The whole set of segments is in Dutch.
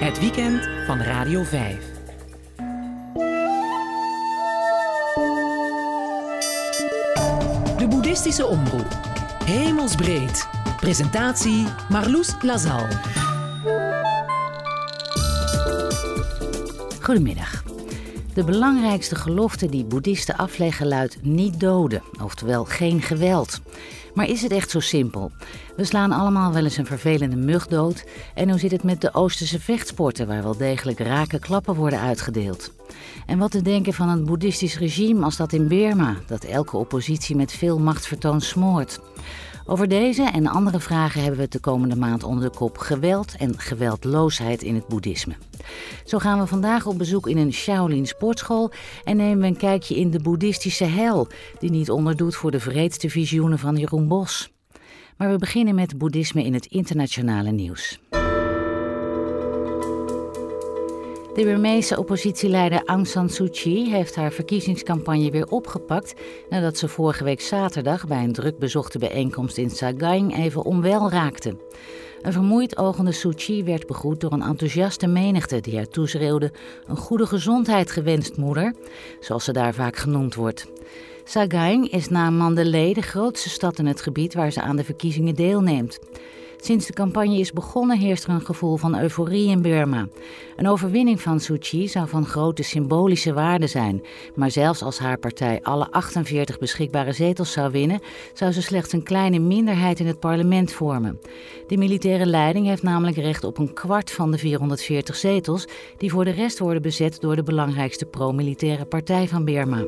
Het weekend van Radio 5. De Boeddhistische Omroep. Hemelsbreed. Presentatie Marloes Lazal. Goedemiddag. De belangrijkste gelofte die boeddhisten afleggen luidt niet doden, oftewel geen geweld. Maar is het echt zo simpel? We slaan allemaal wel eens een vervelende mug dood. En hoe zit het met de Oosterse vechtsporten waar wel degelijk rake klappen worden uitgedeeld? En wat te denken van een boeddhistisch regime als dat in Birma, dat elke oppositie met veel machtsvertoon smoort? Over deze en andere vragen hebben we het de komende maand onder de kop geweld en geweldloosheid in het boeddhisme. Zo gaan we vandaag op bezoek in een Shaolin sportschool en nemen we een kijkje in de boeddhistische hel, die niet onderdoet voor de wreedste visioenen van Jeroen Bos. Maar we beginnen met boeddhisme in het internationale nieuws. De Burmeese oppositieleider Aung San Suu Kyi heeft haar verkiezingscampagne weer opgepakt nadat ze vorige week zaterdag bij een druk bezochte bijeenkomst in Sagaing even onwel raakte. Een vermoeid ogende Suu Kyi werd begroet door een enthousiaste menigte die haar toeschreeuwde: "Een goede gezondheid gewenst, moeder," zoals ze daar vaak genoemd wordt. Sagaing is na Mandalay de grootste stad in het gebied waar ze aan de verkiezingen deelneemt. Sinds de campagne is begonnen heerst er een gevoel van euforie in Burma. Een overwinning van Suu Kyi zou van grote symbolische waarde zijn. Maar zelfs als haar partij alle 48 beschikbare zetels zou winnen, zou ze slechts een kleine minderheid in het parlement vormen. De militaire leiding heeft namelijk recht op een kwart van de 440 zetels, die voor de rest worden bezet door de belangrijkste pro-militaire partij van Burma.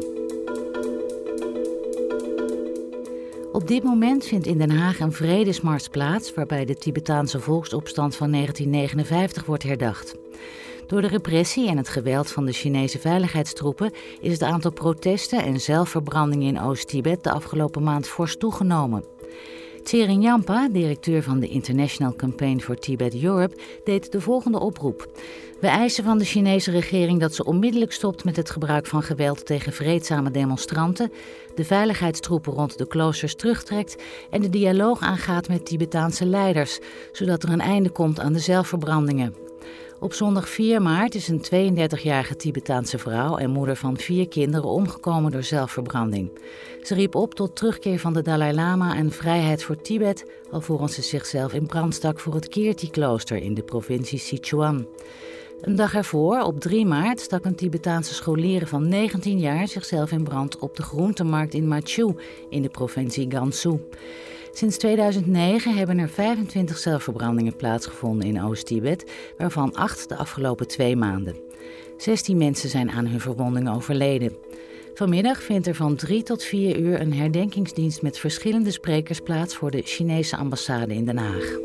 Op dit moment vindt in Den Haag een vredesmars plaats waarbij de Tibetaanse volksopstand van 1959 wordt herdacht. Door de repressie en het geweld van de Chinese veiligheidstroepen is het aantal protesten en zelfverbrandingen in Oost-Tibet de afgelopen maand fors toegenomen. Tsering Yampa, directeur van de International Campaign for Tibet Europe, deed de volgende oproep. We eisen van de Chinese regering dat ze onmiddellijk stopt met het gebruik van geweld tegen vreedzame demonstranten, de veiligheidstroepen rond de kloosters terugtrekt en de dialoog aangaat met Tibetaanse leiders, zodat er een einde komt aan de zelfverbrandingen. Op zondag 4 maart is een 32-jarige Tibetaanse vrouw en moeder van 4 kinderen omgekomen door zelfverbranding. Ze riep op tot terugkeer van de Dalai Lama en vrijheid voor Tibet, alvorens ze zichzelf in brand stak voor het Kirti-klooster in de provincie Sichuan. Een dag ervoor, op 3 maart, stak een Tibetaanse scholier van 19 jaar zichzelf in brand op de groentemarkt in Machu in de provincie Gansu. Sinds 2009 hebben er 25 zelfverbrandingen plaatsgevonden in Oost-Tibet, waarvan 8 de afgelopen 2 maanden. 16 mensen zijn aan hun verwondingen overleden. Vanmiddag vindt er van 3 tot 4 uur een herdenkingsdienst met verschillende sprekers plaats voor de Chinese ambassade in Den Haag.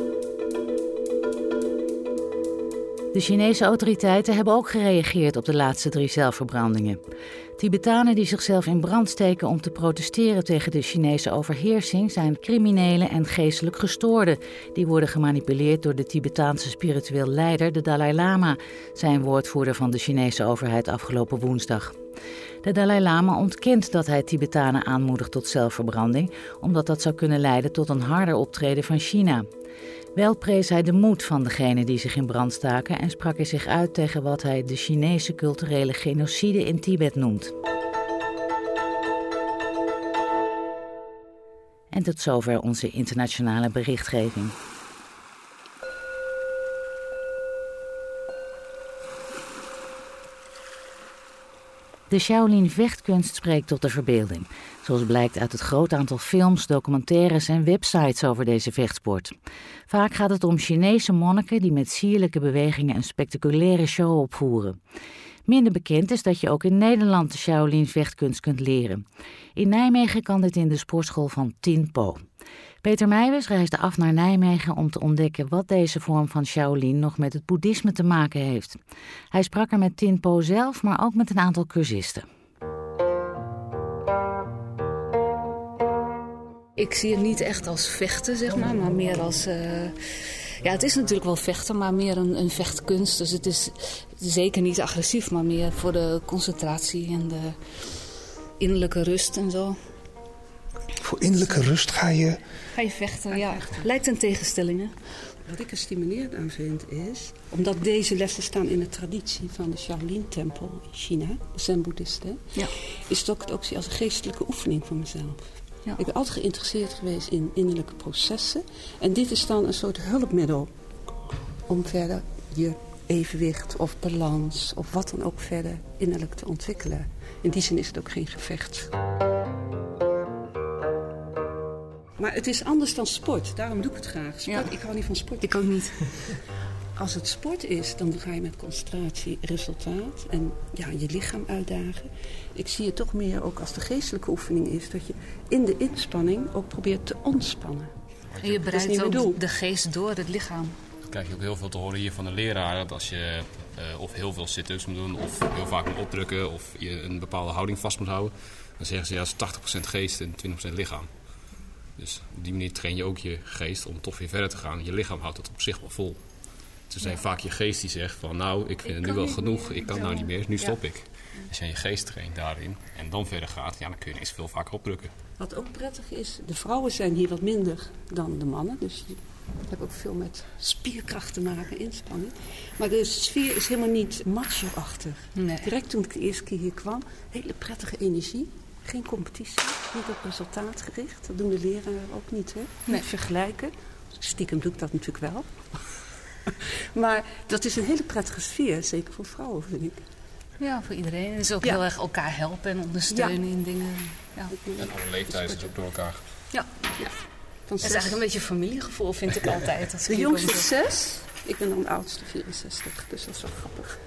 De Chinese autoriteiten hebben ook gereageerd op de laatste 3 zelfverbrandingen. Tibetanen die zichzelf in brand steken om te protesteren tegen de Chinese overheersing zijn criminelen en geestelijk gestoorden. Die worden gemanipuleerd door de Tibetaanse spiritueel leider, de Dalai Lama, zijn woordvoerder van de Chinese overheid afgelopen woensdag. De Dalai Lama ontkent dat hij Tibetanen aanmoedigt tot zelfverbranding, omdat dat zou kunnen leiden tot een harder optreden van China. Wel prees hij de moed van degenen die zich in brand staken en sprak hij zich uit tegen wat hij de Chinese culturele genocide in Tibet noemt. En tot zover onze internationale berichtgeving. De Shaolin-vechtkunst spreekt tot de verbeelding, zoals blijkt uit het groot aantal films, documentaires en websites over deze vechtsport. Vaak gaat het om Chinese monniken die met sierlijke bewegingen een spectaculaire show opvoeren. Minder bekend is dat je ook in Nederland de Shaolin-vechtkunst kunt leren. In Nijmegen kan dit in de sportschool van Tin Po. Peter Meijers reisde af naar Nijmegen om te ontdekken wat deze vorm van Shaolin nog met het boeddhisme te maken heeft. Hij sprak er met Tin Po zelf, maar ook met een aantal cursisten. Ik zie het niet echt als vechten, zeg maar meer als... Ja, het is natuurlijk wel vechten, maar meer een vechtkunst. Dus het is zeker niet agressief, maar meer voor de concentratie en de innerlijke rust en zo. Voor innerlijke rust ga je vechten, ja. Lijkt een tegenstelling, hè? Wat ik er stimulerend aan vind is, omdat deze lessen staan in de traditie van de Shaolin-tempel in China, de Zen-boeddhisten, is het ook zie als een geestelijke oefening voor mezelf. Ja. Ik ben altijd geïnteresseerd geweest in innerlijke processen. En dit is dan een soort hulpmiddel om verder je evenwicht of balans of wat dan ook verder innerlijk te ontwikkelen. In die zin is het ook geen gevecht. Maar het is anders dan sport. Daarom doe ik het graag. Sport, ik hou niet van sport. Ik ook niet. Als het sport is, dan ga je met concentratie resultaat en je lichaam uitdagen. Ik zie het toch meer ook als de geestelijke oefening is, dat je in de inspanning ook probeert te ontspannen. En je bereidt ook de geest door het lichaam. Dan krijg je ook heel veel te horen hier van de leraar. Dat als je of heel veel sit-ups moet doen, of heel vaak moet opdrukken, of je een bepaalde houding vast moet houden, dan zeggen ze is 80% geest en 20% lichaam. Dus op die manier train je ook je geest om toch weer verder te gaan. Je lichaam houdt het op zich wel vol. Het is vaak je geest die zegt van ik vind het nu wel genoeg. Ik kan nou niet meer, nu stop ik. Als je je geest traint daarin en dan verder gaat, dan kun je ineens veel vaker opdrukken. Wat ook prettig is, de vrouwen zijn hier wat minder dan de mannen. Dus je hebt ook veel met spierkracht te maken, inspanning. Maar de sfeer is helemaal niet macho-achtig. Nee. Direct toen ik de eerste keer hier kwam, hele prettige energie. Geen competitie, niet op resultaat gericht. Dat doen de leraren ook niet, hè? Niet vergelijken. Stiekem doe ik dat natuurlijk wel. Maar dat is een hele prettige sfeer, zeker voor vrouwen, vind ik. Ja, voor iedereen. Het is ook heel erg elkaar helpen en ondersteunen in dingen. Ja. En alle leeftijden is ook door elkaar. Ja. Het is eigenlijk een beetje familiegevoel, vind ik altijd. De jongste 6, ik ben dan de oudste 64, dus dat is wel grappig.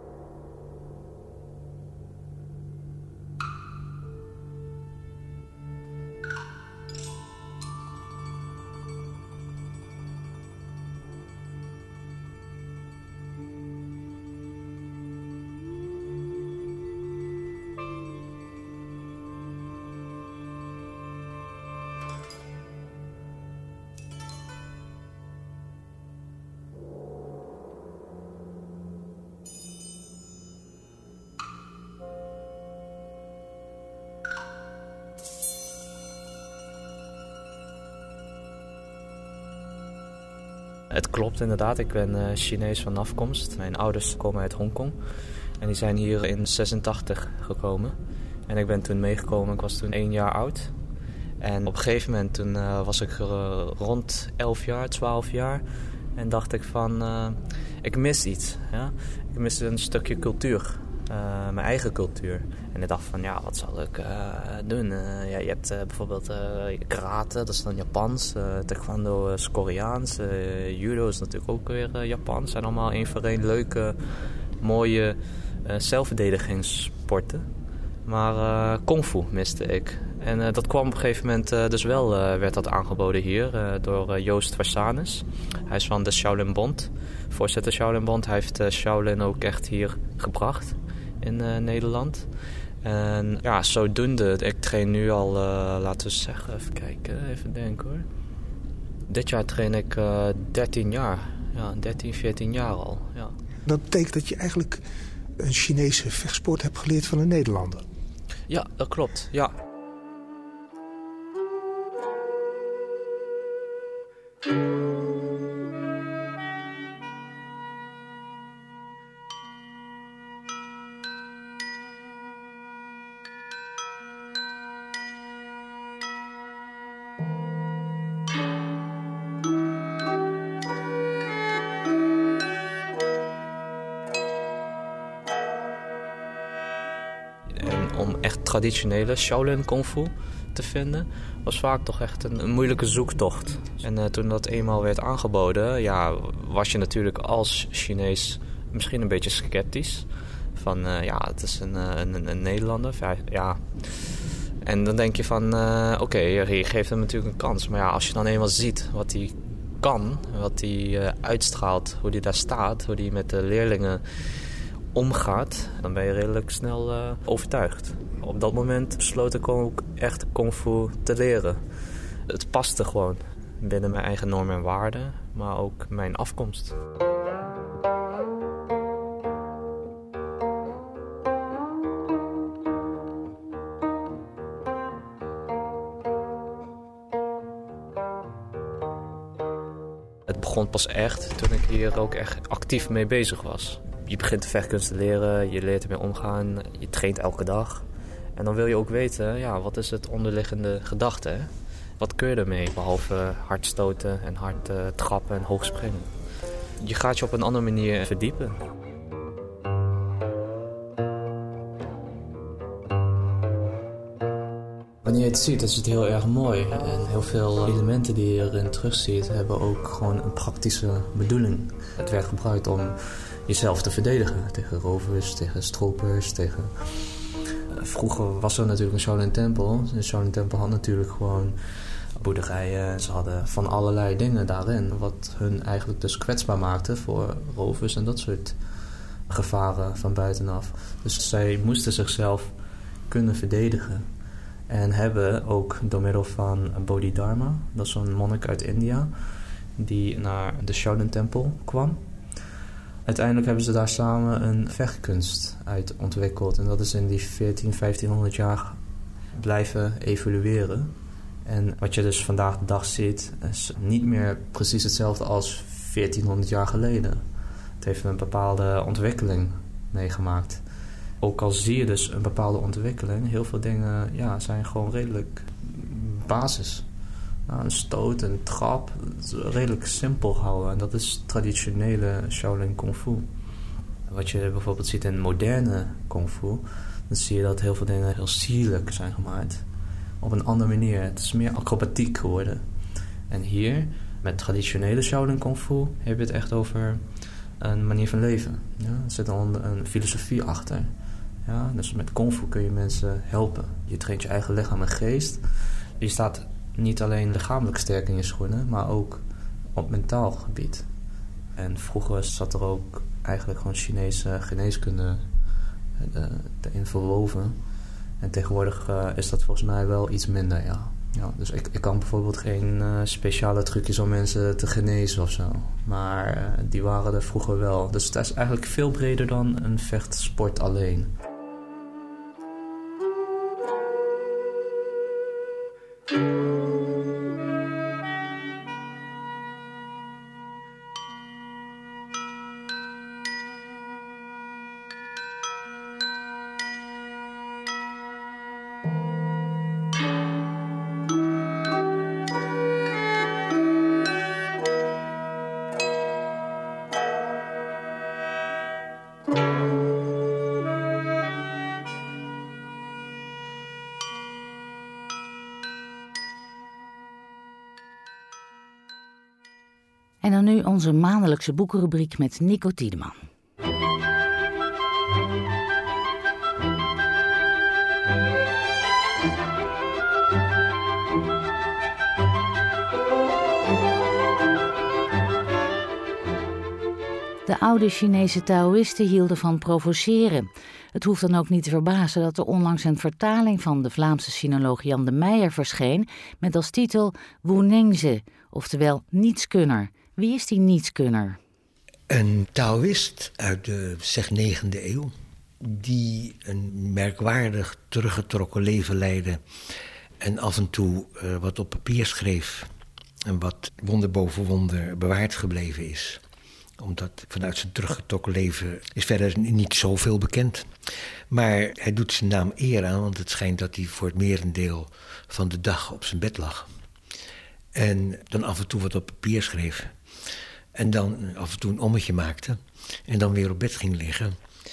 Het klopt inderdaad, ik ben Chinees van afkomst. Mijn ouders komen uit Hongkong en die zijn hier in 86 gekomen. En ik ben toen meegekomen, ik was toen 1 jaar oud. En op een gegeven moment toen was ik rond 11 jaar, 12 jaar. En dacht ik van, ik mis iets. Ja? Ik mis een stukje cultuur, mijn eigen cultuur. En ik dacht van, wat zal ik doen? Je hebt bijvoorbeeld karate, dat is dan Japans. Taekwondo is Koreaans. Judo is natuurlijk ook weer Japans. zijn allemaal één voor één leuke, mooie zelfverdedigingssporten. Maar kung fu miste ik. En dat kwam op een gegeven moment dus wel, werd dat aangeboden hier door Joost Versanis. Hij is van de Shaolin Bond, voorzitter Shaolin Bond. Hij heeft Shaolin ook echt hier gebracht in Nederland. En zodoende, ik train nu al, laten we zeggen, even kijken, even denken hoor. Dit jaar train ik 13 jaar, 13, 14 jaar al. Ja. Dat betekent dat je eigenlijk een Chinese vechtsport hebt geleerd van een Nederlander. Ja, dat klopt, ja. Om echt traditionele Shaolin Kung Fu te vinden, was vaak toch echt een moeilijke zoektocht. En toen dat eenmaal werd aangeboden, was je natuurlijk als Chinees misschien een beetje sceptisch. Van, het is een Nederlander. Ja. En dan denk je van, je geeft hem natuurlijk een kans. Maar als je dan eenmaal ziet wat hij kan, wat hij uitstraalt, hoe hij daar staat, hoe hij met de leerlingen omgaat, dan ben je redelijk snel overtuigd. Op dat moment besloot ik ook echt kung fu te leren. Het paste gewoon binnen mijn eigen normen en waarden, maar ook mijn afkomst. Het begon het pas echt toen ik hier ook echt actief mee bezig was. Je begint de vechtkunst te leren, je leert ermee omgaan, je traint elke dag. En dan wil je ook weten, ja, wat is het onderliggende gedachte? Hè? Wat kun je ermee, behalve hard stoten en hard trappen en hoog springen? Je gaat je op een andere manier verdiepen. Wanneer je het ziet, is het heel erg mooi. En heel veel elementen die je erin terugziet, hebben ook gewoon een praktische bedoeling. Het werd gebruikt om jezelf te verdedigen tegen rovers, tegen stropers, tegen... Vroeger was er natuurlijk een Shaolin Tempel. De Shaolin Tempel had natuurlijk gewoon boerderijen. Ze hadden van allerlei dingen daarin, wat hun eigenlijk dus kwetsbaar maakte voor rovers en dat soort gevaren van buitenaf. Dus zij moesten zichzelf kunnen verdedigen. En hebben ook door middel van Bodhidharma, dat is zo'n monnik uit India, die naar de Shaolin Tempel kwam. Uiteindelijk hebben ze daar samen een vechtkunst uit ontwikkeld. En dat is in die 1500 jaar blijven evolueren. En wat je dus vandaag de dag ziet, is niet meer precies hetzelfde als 1400 jaar geleden. Het heeft een bepaalde ontwikkeling meegemaakt. Ook al zie je dus een bepaalde ontwikkeling, heel veel dingen zijn gewoon redelijk basis. Nou, een stoot, een trap, redelijk simpel gehouden. En dat is traditionele Shaolin Kung Fu. Wat je bijvoorbeeld ziet in moderne Kung Fu, dan zie je dat heel veel dingen heel sierlijk zijn gemaakt. Op een andere manier. Het is meer acrobatiek geworden. En hier, met traditionele Shaolin Kung Fu, heb je het echt over een manier van leven. Ja, er zit dan een filosofie achter. Ja, dus met Kung Fu kun je mensen helpen. Je traint je eigen lichaam en geest. Je staat niet alleen lichamelijk sterk in je schoenen, maar ook op mentaal gebied. En vroeger zat er ook eigenlijk gewoon Chinese geneeskunde erin verwoven. En tegenwoordig is dat volgens mij wel iets minder, ja. Dus ik kan bijvoorbeeld geen speciale trucjes om mensen te genezen of zo. Maar die waren er vroeger wel. Dus het is eigenlijk veel breder dan een vechtsport alleen. En dan nu onze maandelijkse boekenrubriek met Nico Tiedeman. De oude Chinese Taoïsten hielden van provoceren. Het hoeft dan ook niet te verbazen dat er onlangs een vertaling van de Vlaamse sinoloog Jan de Meijer verscheen met als titel Wu Nengzi, oftewel nietskunner. Wie is die nietskunner? Een Taoïst uit de 9e eeuw die een merkwaardig teruggetrokken leven leidde en af en toe wat op papier schreef en wat wonder boven wonder bewaard gebleven is. Omdat vanuit zijn teruggetrokken leven is verder niet zoveel bekend. Maar hij doet zijn naam eer aan, want het schijnt dat hij voor het merendeel van de dag op zijn bed lag. En dan af en toe wat op papier schreef. En dan af en toe een ommetje maakte. En dan weer op bed ging liggen.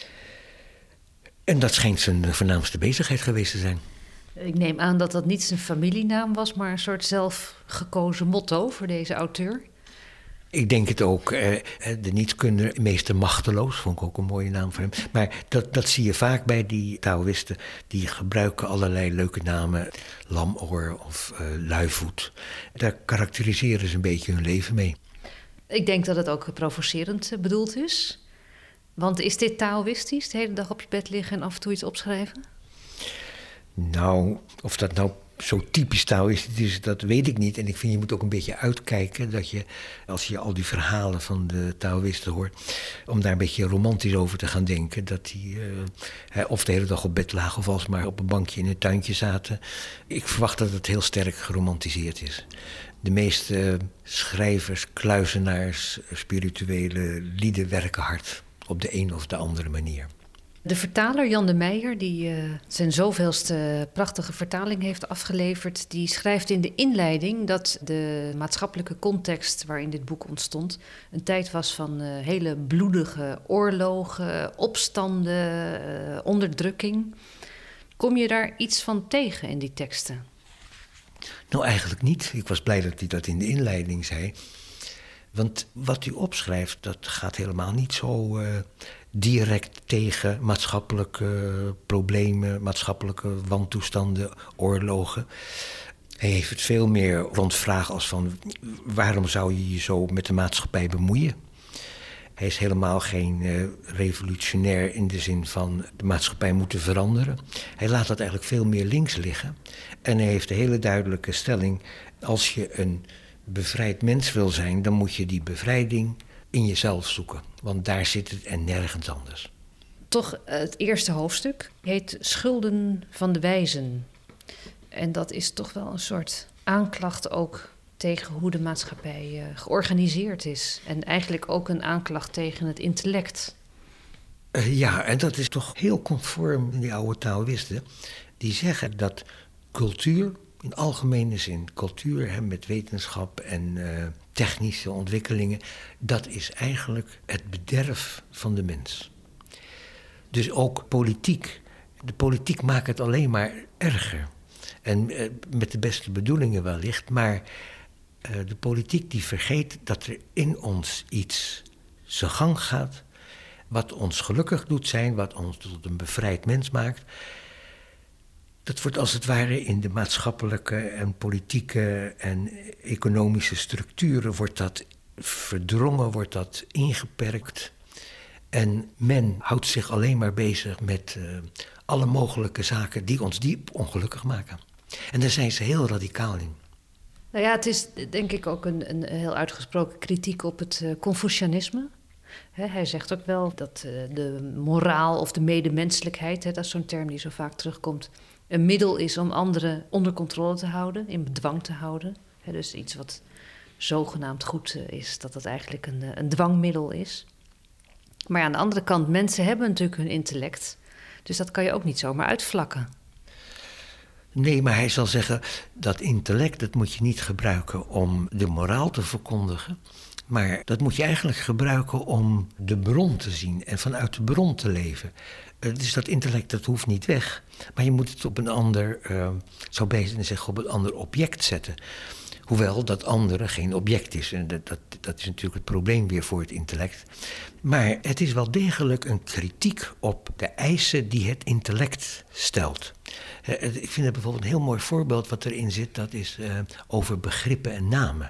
En dat schijnt zijn voornaamste bezigheid geweest te zijn. Ik neem aan dat dat niet zijn familienaam was, maar een soort zelfgekozen motto voor deze auteur. Ik denk het ook. De nietskunde, meester machteloos, vond ik ook een mooie naam voor hem. Maar dat zie je vaak bij die Taoïsten. Die gebruiken allerlei leuke namen. Lamoor of luivoet. Daar karakteriseren ze een beetje hun leven mee. Ik denk dat het ook provocerend bedoeld is. Want is dit Taoïstisch, de hele dag op je bed liggen en af en toe iets opschrijven? Nou, of dat nou zo typisch Taoïstisch is, dat weet ik niet. En ik vind, je moet ook een beetje uitkijken dat je, als je al die verhalen van de Taoïsten hoort, om daar een beetje romantisch over te gaan denken. Dat die of de hele dag op bed lagen of als maar op een bankje in een tuintje zaten. Ik verwacht dat het heel sterk geromantiseerd is. De meeste schrijvers, kluizenaars, spirituele lieden werken hard op de een of de andere manier. De vertaler Jan de Meijer, die zijn zoveelste prachtige vertaling heeft afgeleverd, die schrijft in de inleiding dat de maatschappelijke context waarin dit boek ontstond een tijd was van hele bloedige oorlogen, opstanden, onderdrukking. Kom je daar iets van tegen in die teksten? Nou, eigenlijk niet. Ik was blij dat hij dat in de inleiding zei. Want wat u opschrijft, dat gaat helemaal niet zo direct tegen maatschappelijke problemen, maatschappelijke wantoestanden, oorlogen. Hij heeft het veel meer rond vragen als van waarom zou je je zo met de maatschappij bemoeien? Hij is helemaal geen revolutionair in de zin van de maatschappij moeten veranderen. Hij laat dat eigenlijk veel meer links liggen. En hij heeft de hele duidelijke stelling, als je een bevrijd mens wil zijn, dan moet je die bevrijding in jezelf zoeken. Want daar zit het en nergens anders. Toch, het eerste hoofdstuk heet Schulden van de Wijzen. En dat is toch wel een soort aanklacht ook tegen hoe de maatschappij georganiseerd is. En eigenlijk ook een aanklacht tegen het intellect. Ja, en dat is toch heel conform die oude Taoïsten. Die zeggen dat cultuur, in algemene zin, cultuur met wetenschap en technische ontwikkelingen, dat is eigenlijk het bederf van de mens. Dus ook politiek. De politiek maakt het alleen maar erger. En met de beste bedoelingen wellicht, maar de politiek die vergeet dat er in ons iets zijn gang gaat, wat ons gelukkig doet zijn, wat ons tot een bevrijd mens maakt. Dat wordt als het ware in de maatschappelijke en politieke en economische structuren wordt dat verdrongen, wordt dat ingeperkt. En men houdt zich alleen maar bezig met alle mogelijke zaken die ons diep ongelukkig maken. En daar zijn ze heel radicaal in. Nou ja, het is denk ik ook een heel uitgesproken kritiek op het Confucianisme. Hij zegt ook wel dat de moraal of de medemenselijkheid, dat is zo'n term die zo vaak terugkomt, een middel is om anderen onder controle te houden, in bedwang te houden. Dus iets wat zogenaamd goed is, dat dat eigenlijk een dwangmiddel is. Maar ja, aan de andere kant, mensen hebben natuurlijk hun intellect. Dus dat kan je ook niet zomaar uitvlakken. Nee, maar hij zal zeggen, dat intellect, dat moet je niet gebruiken om de moraal te verkondigen. Maar dat moet je eigenlijk gebruiken om de bron te zien en vanuit de bron te leven. Dus dat intellect, dat hoeft niet weg. Maar je moet het op een ander, zou bijna zeggen, op een ander object zetten. Hoewel dat andere geen object is. En dat is natuurlijk het probleem weer voor het intellect. Maar het is wel degelijk een kritiek op de eisen die het intellect stelt. Ik vind het bijvoorbeeld een heel mooi voorbeeld wat erin zit. Dat is over begrippen en namen.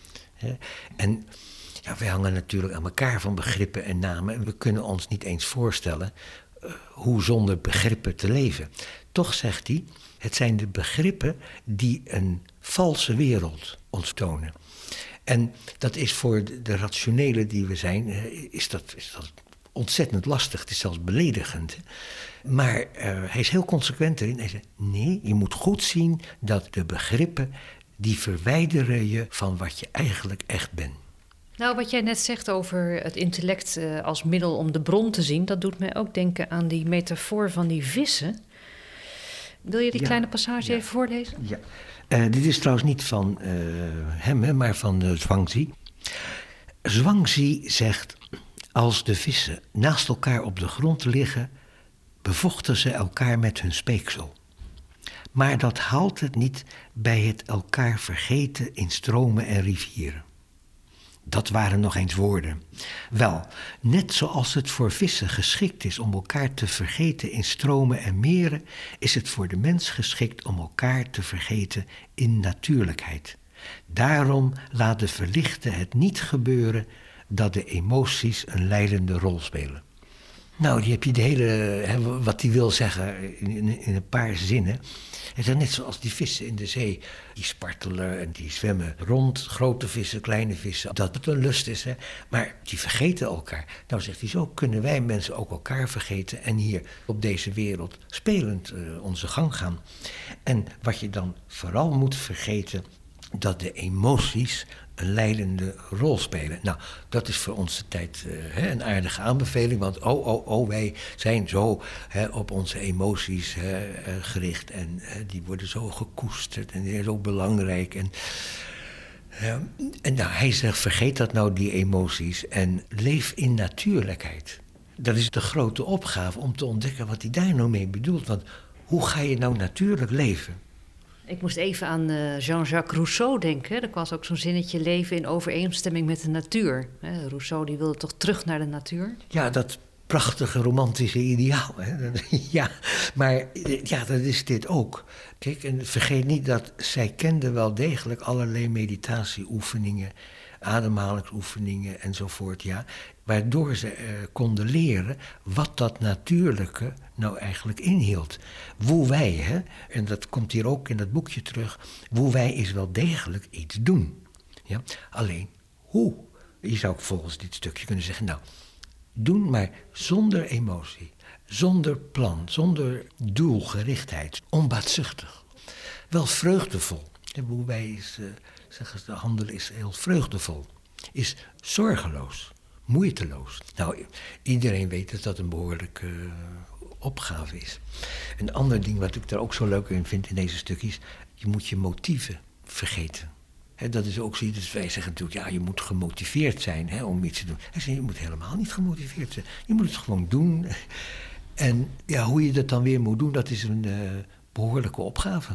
En ja, wij hangen natuurlijk aan elkaar van begrippen en namen. En we kunnen ons niet eens voorstellen hoe zonder begrippen te leven. Toch zegt hij, het zijn de begrippen die een valse wereld ons tonen. En dat is voor de rationele die we zijn, is dat ontzettend lastig. Het is zelfs beledigend. Maar hij is heel consequent erin. Hij zegt, nee, je moet goed zien dat de begrippen, die verwijderen je van wat je eigenlijk echt bent. Nou, wat jij net zegt over het intellect als middel om de bron te zien, dat doet mij ook denken aan die metafoor van die vissen. Wil je die kleine passage even voorlezen? Ja. Dit is trouwens niet van hem, maar van Zhuangzi. Zhuangzi zegt, als de vissen naast elkaar op de grond liggen, bevochten ze elkaar met hun speeksel. Maar dat haalt het niet bij het elkaar vergeten in stromen en rivieren. Dat waren nog eens woorden. Wel, net zoals het voor vissen geschikt is om elkaar te vergeten in stromen en meren, is het voor de mens geschikt om elkaar te vergeten in natuurlijkheid. Daarom laat de verlichte het niet gebeuren dat de emoties een leidende rol spelen. Nou, die heb je de hele, wat hij wil zeggen in een paar zinnen. Het is net zoals die vissen in de zee. Die spartelen en die zwemmen rond. Grote vissen, kleine vissen. Dat het een lust is, hè. Maar die vergeten elkaar. Nou, zegt hij, zo kunnen wij mensen ook elkaar vergeten. En hier op deze wereld spelend onze gang gaan. En wat je dan vooral moet vergeten, dat de emoties een leidende rol spelen. Nou, dat is voor onze tijd een aardige aanbeveling. Want wij zijn zo op onze emoties gericht. En die worden zo gekoesterd en die zijn zo belangrijk. En nou, hij zegt, vergeet dat nou, die emoties. En leef in natuurlijkheid. Dat is de grote opgave om te ontdekken wat hij daar nou mee bedoelt. Want hoe ga je nou natuurlijk leven? Ik moest even aan Jean-Jacques Rousseau denken. Er was ook zo'n zinnetje, leven in overeenstemming met de natuur. Rousseau die wilde toch terug naar de natuur? Ja, dat prachtige romantische ideaal. Hè? Ja, maar ja, dat is dit ook. Kijk, en vergeet niet dat zij kende wel degelijk allerlei meditatieoefeningen, ademhalingsoefeningen enzovoort, ja, waardoor ze konden leren wat dat natuurlijke nou eigenlijk inhield. Wu Wei, hè, en dat komt hier ook in dat boekje terug, Wu Wei is wel degelijk iets doen. Ja? Alleen, hoe? Je zou volgens dit stukje kunnen zeggen, nou, doen maar zonder emotie, zonder plan, zonder doelgerichtheid, onbaatzuchtig. Wel vreugdevol. Wu Wei is, zeggen ze, de handel is heel vreugdevol. Is zorgeloos, moeiteloos. Nou, iedereen weet dat dat een behoorlijke opgave is. Een ander ding wat ik daar ook zo leuk in vind in deze stukjes, je moet je motieven vergeten. Dat is ook zoiets, dus wij zeggen natuurlijk, ja, je moet gemotiveerd zijn om iets te doen. Hij zegt, je moet helemaal niet gemotiveerd zijn. Je moet het gewoon doen. En ja, hoe je dat dan weer moet doen, dat is een behoorlijke opgave.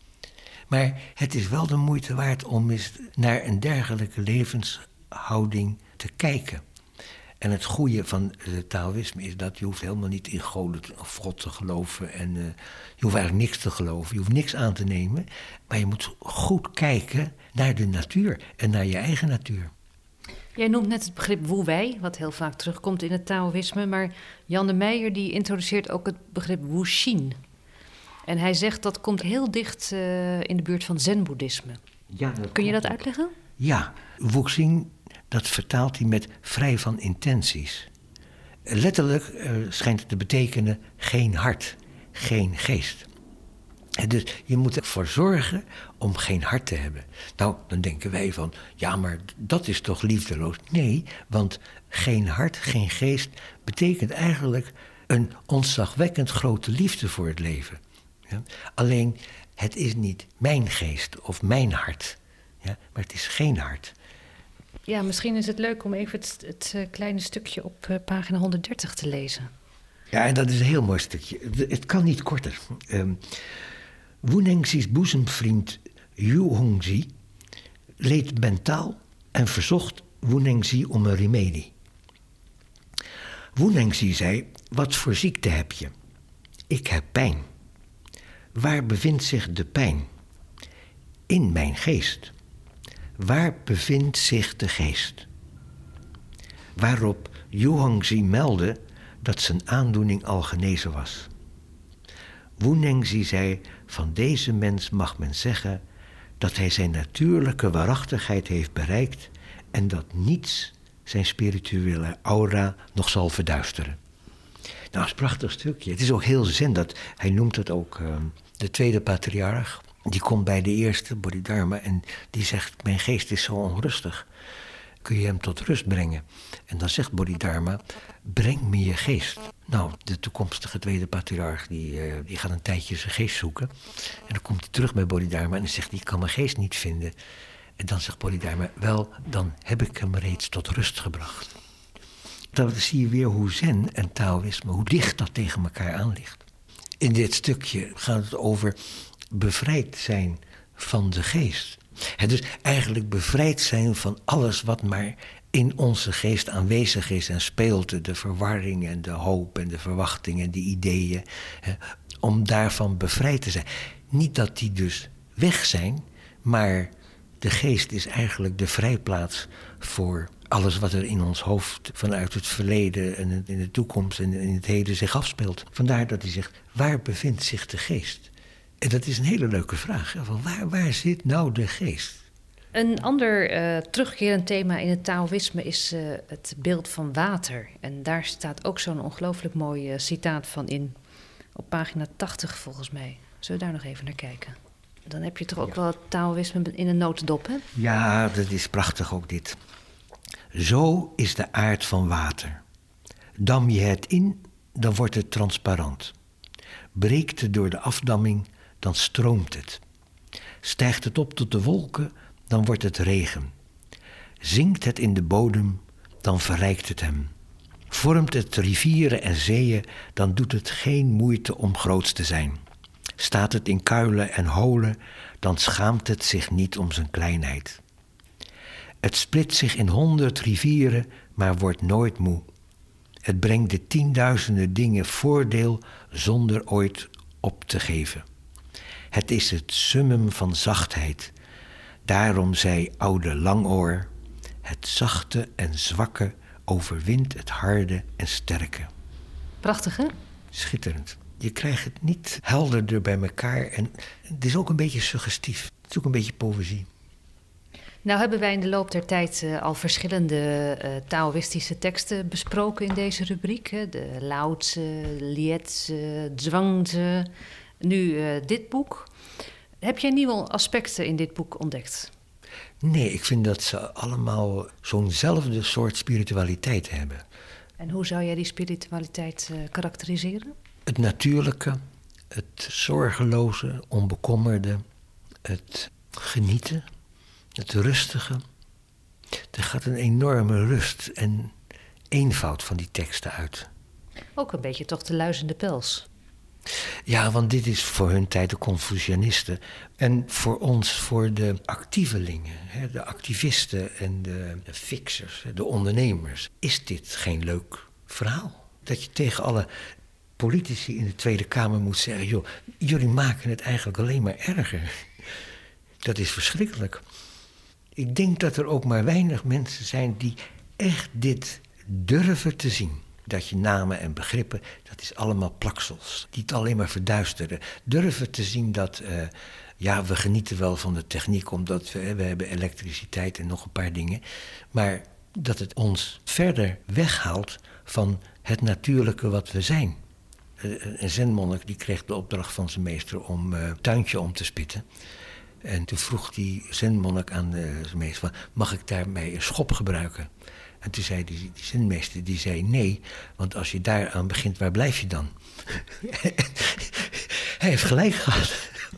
Maar het is wel de moeite waard om eens naar een dergelijke levenshouding te kijken. En het goede van het Taoïsme is dat je hoeft helemaal niet in God of God te geloven. En je hoeft eigenlijk niks te geloven, je hoeft niks aan te nemen. Maar je moet goed kijken naar de natuur en naar je eigen natuur. Jij noemt net het begrip Wu Wei, wat heel vaak terugkomt in het Taoïsme. Maar Jan de Meijer die introduceert ook het begrip Wu Xin. En hij zegt dat komt heel dicht in de buurt van Zen-boeddhisme. Ja, kun je dat uitleggen? Ja, Wu Xin, dat vertaalt hij met vrij van intenties. Letterlijk schijnt het te betekenen geen hart, geen geest. En dus je moet ervoor zorgen om geen hart te hebben. Nou, dan denken wij van, ja, maar dat is toch liefdeloos? Nee, want geen hart, geen geest betekent eigenlijk een ontzagwekkend grote liefde voor het leven. Ja? Alleen, het is niet mijn geest of mijn hart, ja? Maar het is geen hart. Ja, misschien is het leuk om even het kleine stukje op pagina 130 te lezen. Ja, en dat is een heel mooi stukje. Het kan niet korter. Wu Nengxi's boezemvriend Yu Hongzhi leed mentaal en verzocht Wu Nengxi om een remedie. Wu Nengxi zei, wat voor ziekte heb je? Ik heb pijn. Waar bevindt zich de pijn? In mijn geest. Waar bevindt zich de geest? Waarop Yu Hongzhi meldde dat zijn aandoening al genezen was. Wu Nengxi zei, van deze mens mag men zeggen dat hij zijn natuurlijke waarachtigheid heeft bereikt en dat niets zijn spirituele aura nog zal verduisteren. Nou, dat is een prachtig stukje. Het is ook heel zen, dat hij noemt het ook de tweede patriarch. Die komt bij de eerste, Bodhidharma, en die zegt, mijn geest is zo onrustig. Kun je hem tot rust brengen? En dan zegt Bodhidharma, breng me je geest. Nou, de toekomstige tweede patriarch, die gaat een tijdje zijn geest zoeken. En dan komt hij terug bij Bodhidharma en dan zegt hij, ik kan mijn geest niet vinden. En dan zegt Bodhidharma, wel, dan heb ik hem reeds tot rust gebracht. Dan zie je weer hoe zen en Taoïsme, hoe dicht dat tegen elkaar aan ligt. In dit stukje gaat het over bevrijd zijn van de geest. Dus eigenlijk bevrijd zijn van alles wat maar in onze geest aanwezig is en speelt. De verwarring en de hoop en de verwachting en de ideeën. Om daarvan bevrijd te zijn. Niet dat die dus weg zijn, maar de geest is eigenlijk de vrijplaats voor alles wat er in ons hoofd vanuit het verleden en in de toekomst en in het heden zich afspeelt. Vandaar dat hij zegt, waar bevindt zich de geest? En dat is een hele leuke vraag. Van waar zit nou de geest? Een ander terugkerend thema in het Taoïsme is het beeld van water. En daar staat ook zo'n ongelooflijk mooi citaat van in. Op pagina 80 volgens mij. Zullen we daar nog even naar kijken? Dan heb je toch ook wel Taoïsme in een notendop, hè? Ja, dat is prachtig ook dit. Zo is de aard van water. Dam je het in, dan wordt het transparant. Breekt het door de afdamming, dan stroomt het. Stijgt het op tot de wolken, dan wordt het regen. Zinkt het in de bodem, dan verrijkt het hem. Vormt het rivieren en zeeën, dan doet het geen moeite om groots te zijn. Staat het in kuilen en holen, dan schaamt het zich niet om zijn kleinheid. Het splitst zich in 100 rivieren, maar wordt nooit moe. Het brengt de 10.000 dingen voordeel zonder ooit op te geven. Het is het summum van zachtheid. Daarom zei oude Langoor: het zachte en zwakke overwint het harde en sterke. Prachtig, hè? Schitterend. Je krijgt het niet helderder bij elkaar en het is ook een beetje suggestief. Het is ook een beetje poëzie. Nou hebben wij in de loop der tijd al verschillende Taoïstische teksten besproken in deze rubriek. Hè? De Lao Tse, Lietze, Zhuangzi, nu dit boek. Heb jij nieuwe aspecten in dit boek ontdekt? Nee, ik vind dat ze allemaal zo'nzelfde soort spiritualiteit hebben. En hoe zou jij die spiritualiteit karakteriseren? Het natuurlijke, het zorgeloze, onbekommerde, het genieten, het rustige. Er gaat een enorme rust en eenvoud van die teksten uit. Ook een beetje toch de luizende pels. Ja, want dit is voor hun tijd de Confucianisten. En voor ons, voor de actievelingen, de activisten en de fixers, de ondernemers, is dit geen leuk verhaal. Dat je tegen alle politici in de Tweede Kamer moet zeggen: joh, jullie maken het eigenlijk alleen maar erger. Dat is verschrikkelijk. Ik denk dat er ook maar weinig mensen zijn die echt dit durven te zien. Dat je namen en begrippen, dat is allemaal plaksels. Die het alleen maar verduisteren. Durven te zien dat, we genieten wel van de techniek, omdat we hebben elektriciteit en nog een paar dingen. Maar dat het ons verder weghaalt van het natuurlijke wat we zijn. Een zenmonnik die kreeg de opdracht van zijn meester om een tuintje om te spitten. En toen vroeg die zenmonnik aan zijn meester: mag ik daarbij een schop gebruiken? En toen zei die zenmeester, die zei nee, want als je daar aan begint, waar blijf je dan? Hij heeft gelijk gehad.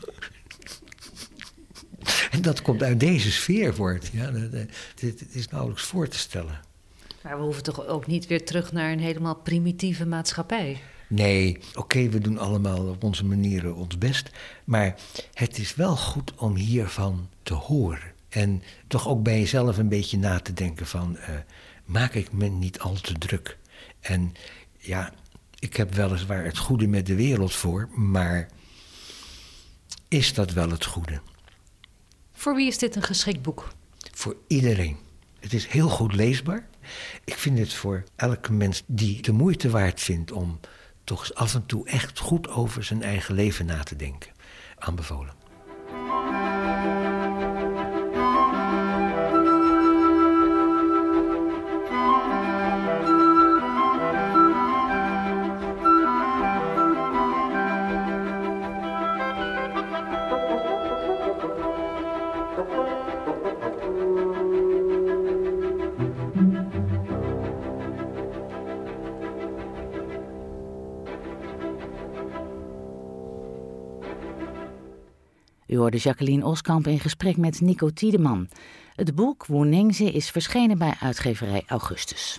En dat komt uit deze sfeer voort. Ja, dit is nauwelijks voor te stellen. Maar we hoeven toch ook niet weer terug naar een helemaal primitieve maatschappij? Nee, oké, we doen allemaal op onze manieren ons best. Maar het is wel goed om hiervan te horen. En toch ook bij jezelf een beetje na te denken van: maak ik me niet al te druk? En ja, ik heb weliswaar het goede met de wereld voor, maar is dat wel het goede? Voor wie is dit een geschikt boek? Voor iedereen. Het is heel goed leesbaar. Ik vind het voor elke mens die de moeite waard vindt om toch eens af en toe echt goed over zijn eigen leven na te denken, aanbevolen. U hoorde Jacqueline Oskamp in gesprek met Nico Tiedeman. Het boek Wu Nengzi is verschenen bij uitgeverij Augustus.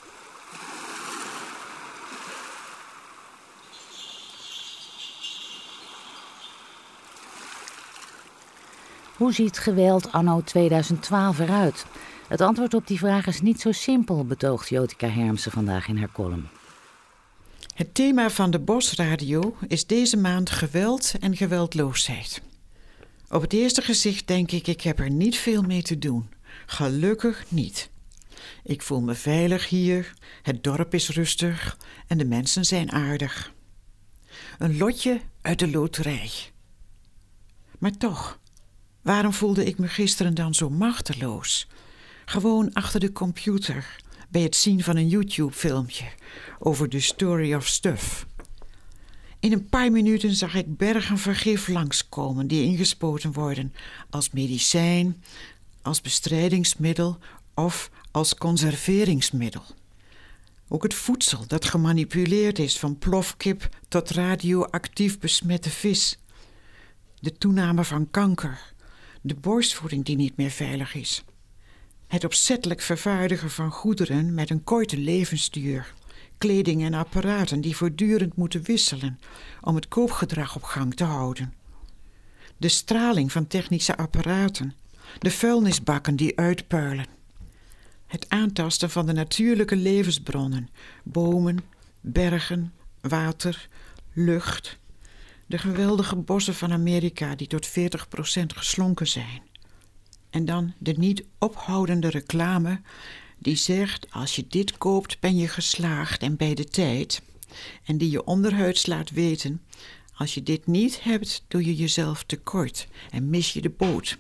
Hoe ziet geweld anno 2012 eruit? Het antwoord op die vraag is niet zo simpel, betoogt Jotica Hermsen vandaag in haar column. Het thema van de Bosradio is deze maand geweld en geweldloosheid. Op het eerste gezicht denk ik heb er niet veel mee te doen. Gelukkig niet. Ik voel me veilig hier, het dorp is rustig en de mensen zijn aardig. Een lotje uit de loterij. Maar toch, waarom voelde ik me gisteren dan zo machteloos? Gewoon achter de computer, bij het zien van een YouTube-filmpje over The Story of Stuff. In een paar minuten zag ik bergen vergif langskomen die ingespoten worden als medicijn, als bestrijdingsmiddel of als conserveringsmiddel. Ook het voedsel dat gemanipuleerd is, van plofkip tot radioactief besmette vis. De toename van kanker, de borstvoeding die niet meer veilig is. Het opzettelijk vervaardigen van goederen met een korte levensduur. Kleding en apparaten die voortdurend moeten wisselen om het koopgedrag op gang te houden. De straling van technische apparaten, de vuilnisbakken die uitpuilen. Het aantasten van de natuurlijke levensbronnen, bomen, bergen, water, lucht. De geweldige bossen van Amerika die tot 40% geslonken zijn. En dan de niet ophoudende reclame die zegt: als je dit koopt ben je geslaagd en bij de tijd. En die je onderhuids laat weten: als je dit niet hebt doe je jezelf tekort en mis je de boot.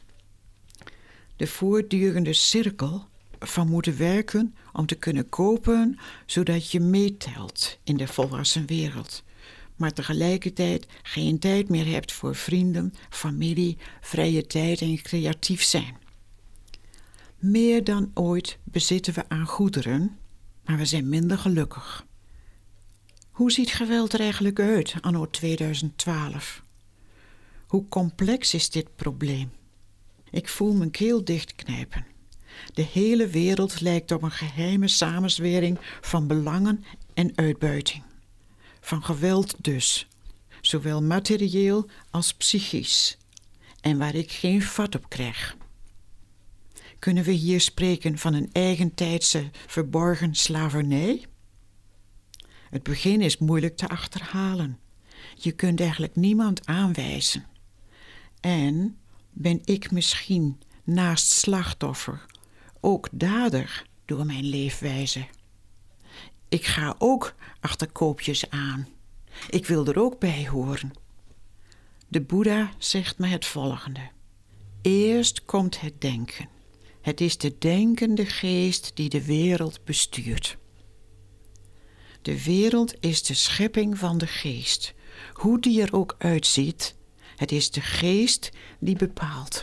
De voortdurende cirkel van moeten werken om te kunnen kopen zodat je meetelt in de volwassen wereld. Maar tegelijkertijd geen tijd meer hebt voor vrienden, familie, vrije tijd en creatief zijn. Meer dan ooit bezitten we aan goederen, maar we zijn minder gelukkig. Hoe ziet geweld er eigenlijk uit anno 2012? Hoe complex is dit probleem? Ik voel mijn keel dichtknijpen. De hele wereld lijkt op een geheime samenzwering van belangen en uitbuiting. Van geweld dus, zowel materieel als psychisch, en waar ik geen vat op krijg. Kunnen we hier spreken van een eigentijdse verborgen slavernij? Het begin is moeilijk te achterhalen. Je kunt eigenlijk niemand aanwijzen. En ben ik misschien naast slachtoffer ook dader door mijn leefwijze? Ik ga ook achter koopjes aan. Ik wil er ook bij horen. De Boeddha zegt me het volgende. Eerst komt het denken. Het is de denkende geest die de wereld bestuurt. De wereld is de schepping van de geest. Hoe die er ook uitziet, het is de geest die bepaalt.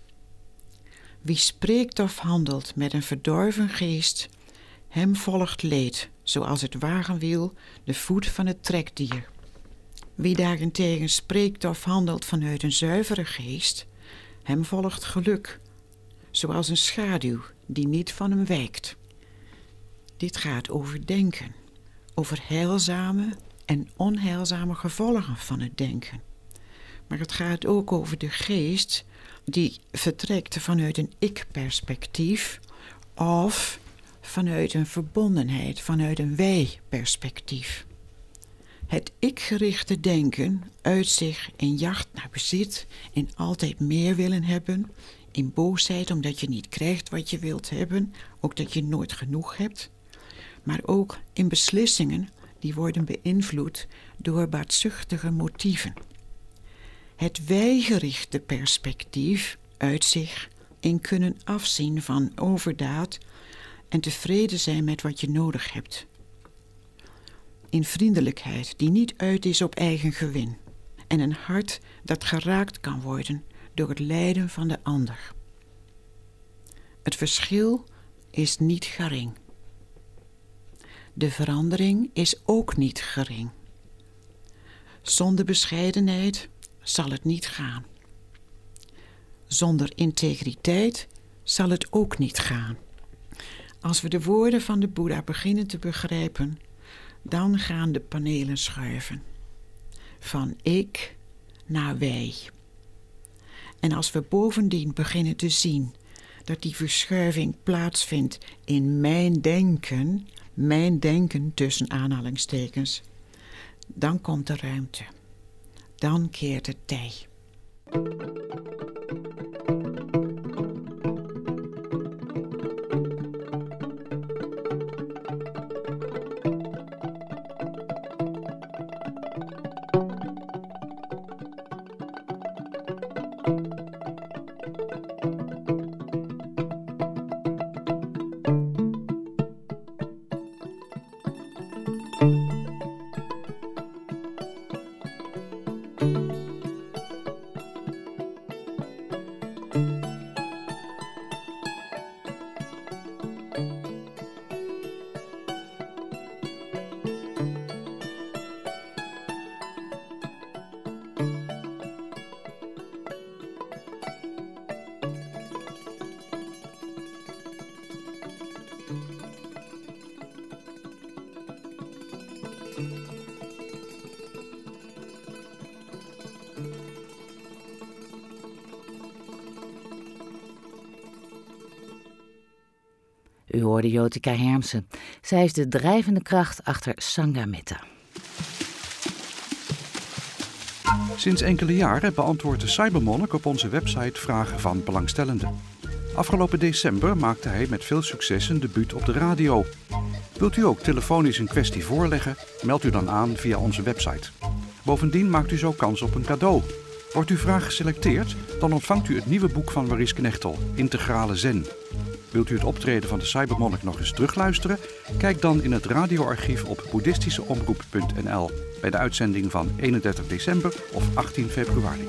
Wie spreekt of handelt met een verdorven geest, hem volgt leed, zoals het wagenwiel de voet van het trekdier. Wie daarentegen spreekt of handelt vanuit een zuivere geest, hem volgt geluk, zoals een schaduw die niet van hem wijkt. Dit gaat over denken, over heilzame en onheilzame gevolgen van het denken. Maar het gaat ook over de geest die vertrekt vanuit een ik-perspectief of vanuit een verbondenheid, vanuit een wij-perspectief. Het ik-gerichte denken uit zich in jacht naar bezit, in altijd meer willen hebben, in boosheid omdat je niet krijgt wat je wilt hebben, ook dat je nooit genoeg hebt, maar ook in beslissingen die worden beïnvloed door baatzuchtige motieven. Het wij-gerichte perspectief uit zich in kunnen afzien van overdaad en tevreden zijn met wat je nodig hebt. In vriendelijkheid die niet uit is op eigen gewin en een hart dat geraakt kan worden door het lijden van de ander. Het verschil is niet gering. De verandering is ook niet gering. Zonder bescheidenheid zal het niet gaan. Zonder integriteit zal het ook niet gaan. Als we de woorden van de Boeddha beginnen te begrijpen, dan gaan de panelen schuiven. Van ik naar wij. En als we bovendien beginnen te zien dat die verschuiving plaatsvindt in mijn denken tussen aanhalingstekens, dan komt de ruimte. Dan keert het tij. U hoorde Jotica Hermsen. Zij is de drijvende kracht achter Sangametta. Sinds enkele jaren beantwoordt de Cybermonnik op onze website vragen van belangstellenden. Afgelopen december maakte hij met veel succes een debuut op de radio. Wilt u ook telefonisch een kwestie voorleggen? Meld u dan aan via onze website. Bovendien maakt u zo kans op een cadeau. Wordt uw vraag geselecteerd, dan ontvangt u het nieuwe boek van Maurice Knechtel, Integrale Zen. Wilt u het optreden van de Cybermonnik nog eens terugluisteren? Kijk dan in het radioarchief op boeddhistischeomroep.nl bij de uitzending van 31 december of 18 februari.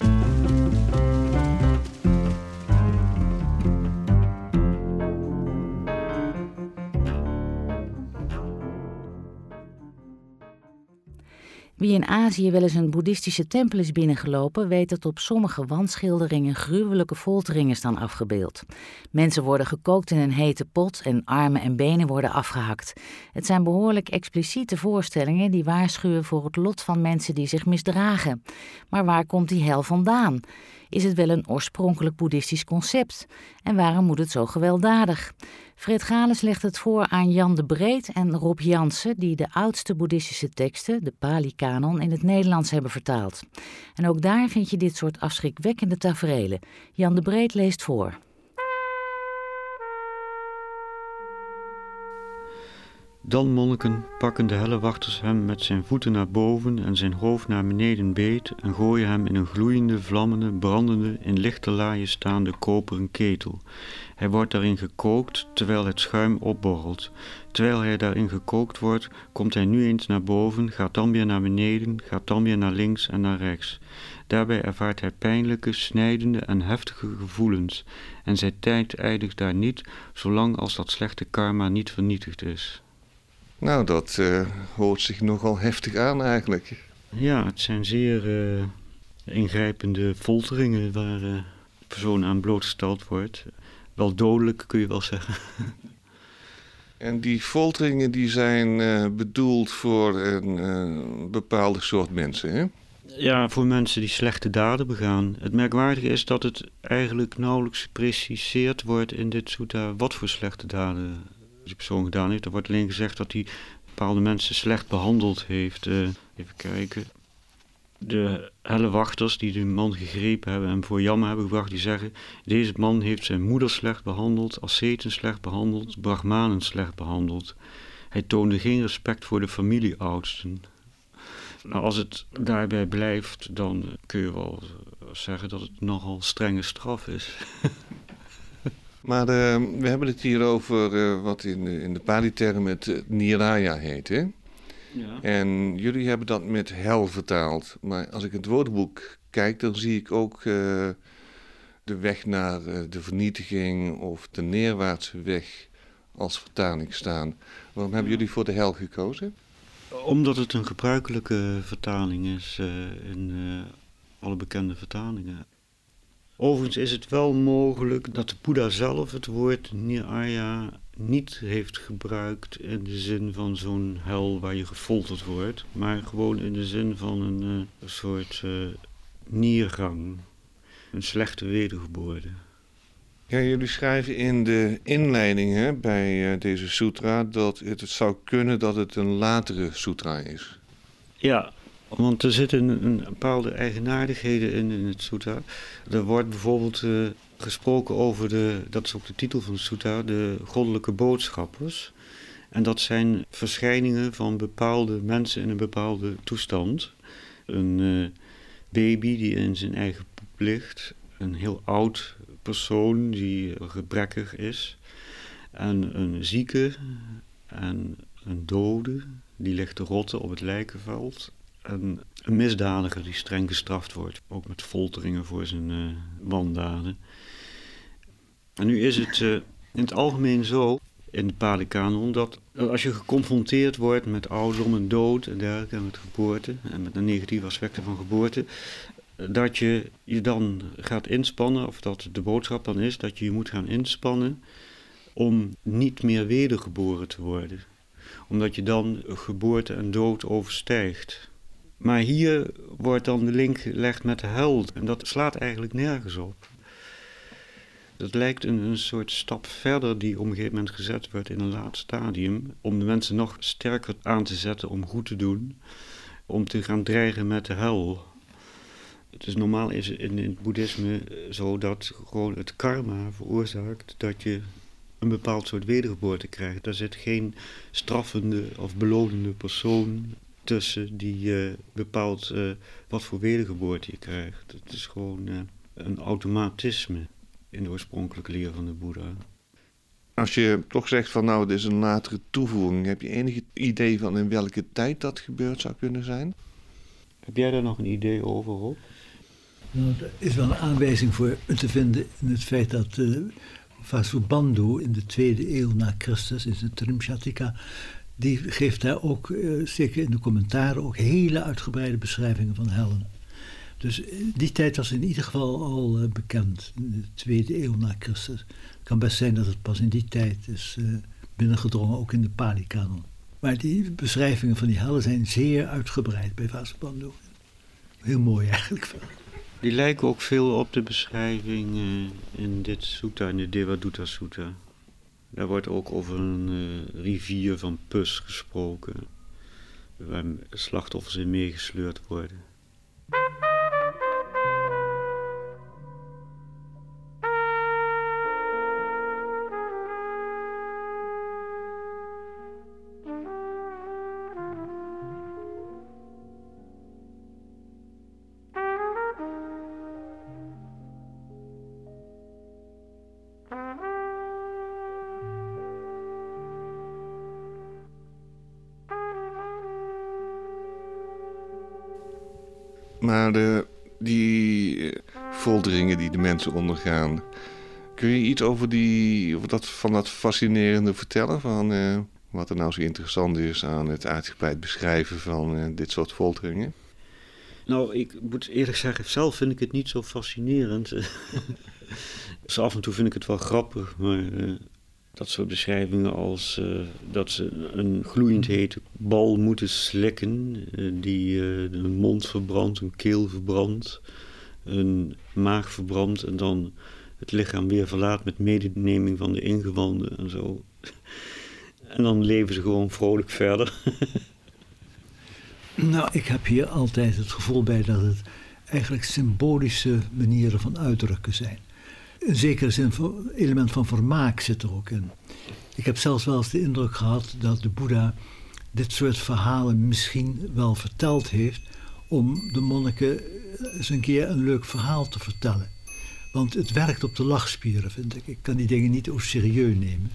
Wie in Azië wel eens een boeddhistische tempel is binnengelopen, weet dat op sommige wandschilderingen gruwelijke folteringen staan afgebeeld. Mensen worden gekookt in een hete pot en armen en benen worden afgehakt. Het zijn behoorlijk expliciete voorstellingen die waarschuwen voor het lot van mensen die zich misdragen. Maar waar komt die hel vandaan? Is het wel een oorspronkelijk boeddhistisch concept? En waarom moet het zo gewelddadig? Fred Gales legt het voor aan Jan de Breed en Rob Jansen, die de oudste boeddhistische teksten, de Pali-kanon, in het Nederlands hebben vertaald. En ook daar vind je dit soort afschrikwekkende taferelen. Jan de Breed leest voor. Dan, monniken, pakken de hellewachters hem met zijn voeten naar boven en zijn hoofd naar beneden beet en gooien hem in een gloeiende, vlammende, brandende, in lichte laaien staande koperen ketel. Hij wordt daarin gekookt, terwijl het schuim opborrelt. Terwijl hij daarin gekookt wordt, komt hij nu eens naar boven, gaat dan weer naar beneden, gaat dan weer naar links en naar rechts. Daarbij ervaart hij pijnlijke, snijdende en heftige gevoelens. En zijn tijd eindigt daar niet, zolang als dat slechte karma niet vernietigd is. Nou, dat hoort zich nogal heftig aan eigenlijk. Ja, het zijn zeer ingrijpende folteringen waar de persoon aan blootgesteld wordt. Wel dodelijk, kun je wel zeggen. En die folteringen die zijn bedoeld voor een bepaalde soort mensen, hè? Ja, voor mensen die slechte daden begaan. Het merkwaardige is dat het eigenlijk nauwelijks gepreciseerd wordt in dit sutta wat voor slechte daden die persoon gedaan heeft. Er wordt alleen gezegd dat hij bepaalde mensen slecht behandeld heeft. Even kijken. De hellewachters die de man gegrepen hebben en voor Yama hebben gebracht, die zeggen: deze man heeft zijn moeder slecht behandeld, asceten slecht behandeld, brahmanen slecht behandeld. Hij toonde geen respect voor de familieoudsten. Nou, als het daarbij blijft, dan kun je wel zeggen dat het nogal strenge straf is. Maar we hebben het hier over wat in de Pali-term het Niraya heet, hè? Ja. En jullie hebben dat met hel vertaald. Maar als ik het woordenboek kijk, dan zie ik ook de weg naar de vernietiging of de neerwaartse weg als vertaling staan. Waarom hebben jullie voor de hel gekozen? Omdat het een gebruikelijke vertaling is in alle bekende vertalingen. Overigens is het wel mogelijk dat de Boeddha zelf het woord Niraya niet heeft gebruikt in de zin van zo'n hel waar je gefolterd wordt, maar gewoon in de zin van een soort niergang, een slechte wedergeboorte. Ja, jullie schrijven in de inleiding bij deze sutra dat het zou kunnen dat het een latere sutra is. Ja, want er zitten een bepaalde eigenaardigheden in het sutra. Er wordt bijvoorbeeld gesproken over dat is ook de titel van de sutra, de goddelijke boodschappers. En dat zijn verschijningen van bepaalde mensen in een bepaalde toestand. Een baby die in zijn eigen poep ligt, een heel oud persoon die gebrekkig is, en een zieke en een dode die ligt te rotten op het lijkenveld. Een misdadiger die streng gestraft wordt, ook met folteringen voor zijn wandaden. En nu is het in het algemeen zo, in de Pali-kanon, dat als je geconfronteerd wordt met ouderdom en dood en dergelijke, en met geboorte, en met de negatieve aspecten van geboorte, dat je dan gaat inspannen, of dat de boodschap dan is dat je je moet gaan inspannen om niet meer wedergeboren te worden. Omdat je dan geboorte en dood overstijgt. Maar hier wordt dan de link gelegd met de hel. En dat slaat eigenlijk nergens op. Het lijkt een soort stap verder die op een gegeven moment gezet wordt in een laat stadium. Om de mensen nog sterker aan te zetten om goed te doen. Om te gaan dreigen met de hel. Dus normaal is het in het boeddhisme zo dat gewoon het karma veroorzaakt dat je een bepaald soort wedergeboorte krijgt. Daar zit geen straffende of belonende persoon tussen die bepaalt wat voor wedergeboorte je krijgt. Het is gewoon een automatisme in de oorspronkelijke leer van de Boeddha. Als je toch zegt van nou, dit is een latere toevoeging, heb je enig idee van in welke tijd dat gebeurd zou kunnen zijn? Heb jij daar nog een idee over, Rob? Nou, er is wel een aanwijzing voor te vinden in het feit dat Vasubandhu in de 2e eeuw na Christus, in de Trimshatika, die geeft daar ook, zeker in de commentaren, ook hele uitgebreide beschrijvingen van hellen. Dus die tijd was in ieder geval al bekend, in de 2e eeuw na Christus. Het kan best zijn dat het pas in die tijd is binnengedrongen, ook in de Pali-kanon. Maar die beschrijvingen van die hellen zijn zeer uitgebreid bij Vasubandhu. Heel mooi eigenlijk. Die lijken ook veel op de beschrijving in dit sutta, in de Devadatta Sutta. Daar wordt ook over een rivier van pus gesproken, waar slachtoffers in meegesleurd worden. Maar die folteringen die de mensen ondergaan, kun je iets over dat fascinerende vertellen? Van wat er nou zo interessant is aan het uitgebreid beschrijven van dit soort folteringen? Nou, ik moet eerlijk zeggen, zelf vind ik het niet zo fascinerend. Dus af en toe vind ik het wel grappig, maar dat soort beschrijvingen als dat ze een gloeiend hete bal moeten slikken, die een mond verbrandt, een keel verbrandt, een maag verbrandt en dan het lichaam weer verlaat met medeneming van de ingewanden en zo. En dan leven ze gewoon vrolijk verder. Nou, ik heb hier altijd het gevoel bij dat het eigenlijk symbolische manieren van uitdrukken zijn. In zekere zin, een element van vermaak zit er ook in. Ik heb zelfs wel eens de indruk gehad dat de Boeddha dit soort verhalen misschien wel verteld heeft om de monniken eens een keer een leuk verhaal te vertellen. Want het werkt op de lachspieren, vind ik. Ik kan die dingen niet ook serieus nemen.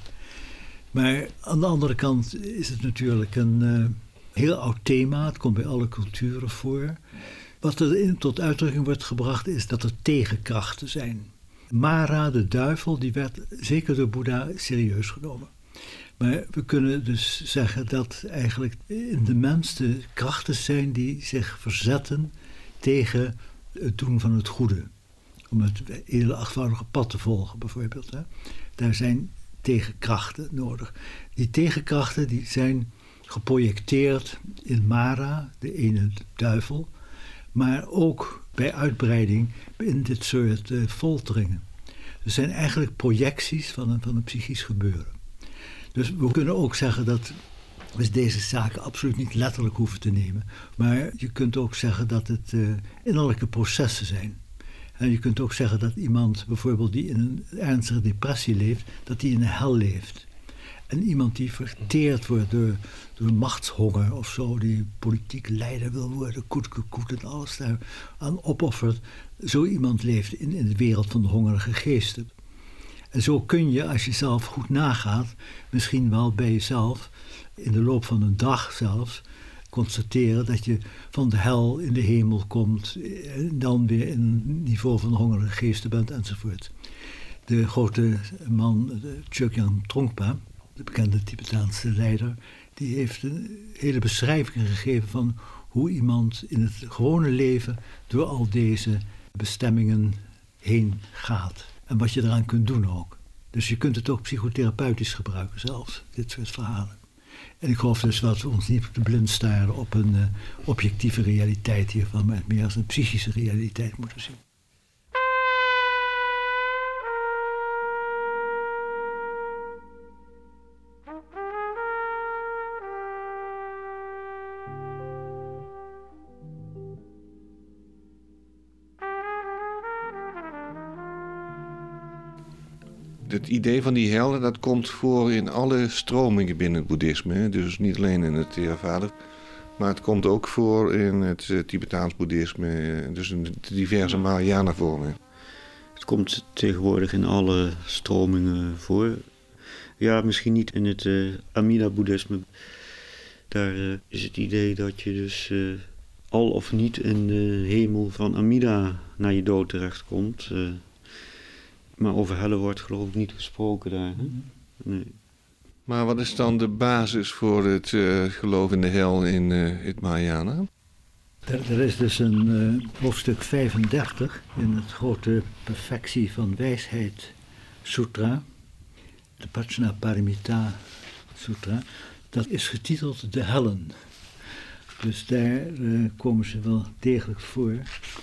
Maar aan de andere kant is het natuurlijk een heel oud thema. Het komt bij alle culturen voor. Wat er tot uitdrukking wordt gebracht is dat er tegenkrachten zijn. Mara, de duivel, die werd zeker door Boeddha serieus genomen. Maar we kunnen dus zeggen dat eigenlijk in de mens de krachten zijn die zich verzetten tegen het doen van het goede. Om het hele achtvoudige pad te volgen bijvoorbeeld. Hè. Daar zijn tegenkrachten nodig. Die tegenkrachten die zijn geprojecteerd in Mara, de ene duivel, maar ook bij uitbreiding in dit soort folteringen. Er zijn eigenlijk projecties van een psychisch gebeuren. Dus we kunnen ook zeggen dat we deze zaken absoluut niet letterlijk hoeven te nemen. Maar je kunt ook zeggen dat het innerlijke processen zijn. En je kunt ook zeggen dat iemand bijvoorbeeld die in een ernstige depressie leeft, dat die in een hel leeft. En iemand die verteerd wordt door machtshonger of zo, die politiek leider wil worden, koet en alles daar aan opoffert. Zo iemand leeft in de wereld van de hongerige geesten. En zo kun je, als je zelf goed nagaat, misschien wel bij jezelf, in de loop van een dag zelfs, constateren dat je van de hel in de hemel komt, en dan weer in een niveau van de hongerige geesten bent enzovoort. De grote man, Chogyam Trungpa, de bekende Tibetaanse leider, die heeft een hele beschrijving gegeven van hoe iemand in het gewone leven door al deze bestemmingen heen gaat. En wat je eraan kunt doen ook. Dus je kunt het ook psychotherapeutisch gebruiken zelfs, dit soort verhalen. En ik geloof dus dat we ons niet te blind staren op een objectieve realiteit hiervan, maar meer als een psychische realiteit moeten zien. Het idee van die hel, dat komt voor in alle stromingen binnen het boeddhisme. Hè? Dus niet alleen in het Theravada, maar het komt ook voor in het Tibetaans boeddhisme. Dus in de diverse Mahayana-vormen. Het komt tegenwoordig in alle stromingen voor. Ja, misschien niet in het Amida-boeddhisme. Daar is het idee dat je dus al of niet in de hemel van Amida na je dood terechtkomt. Maar over helle wordt geloof ik niet gesproken daar. Hè? Nee. Maar wat is dan de basis voor het geloof in de hel in het Mahayana? Er is dus een hoofdstuk 35 in het grote Perfectie van Wijsheid Sutra, de Prajnaparamita Sutra. Dat is getiteld De Hellen. Dus daar komen ze wel degelijk voor.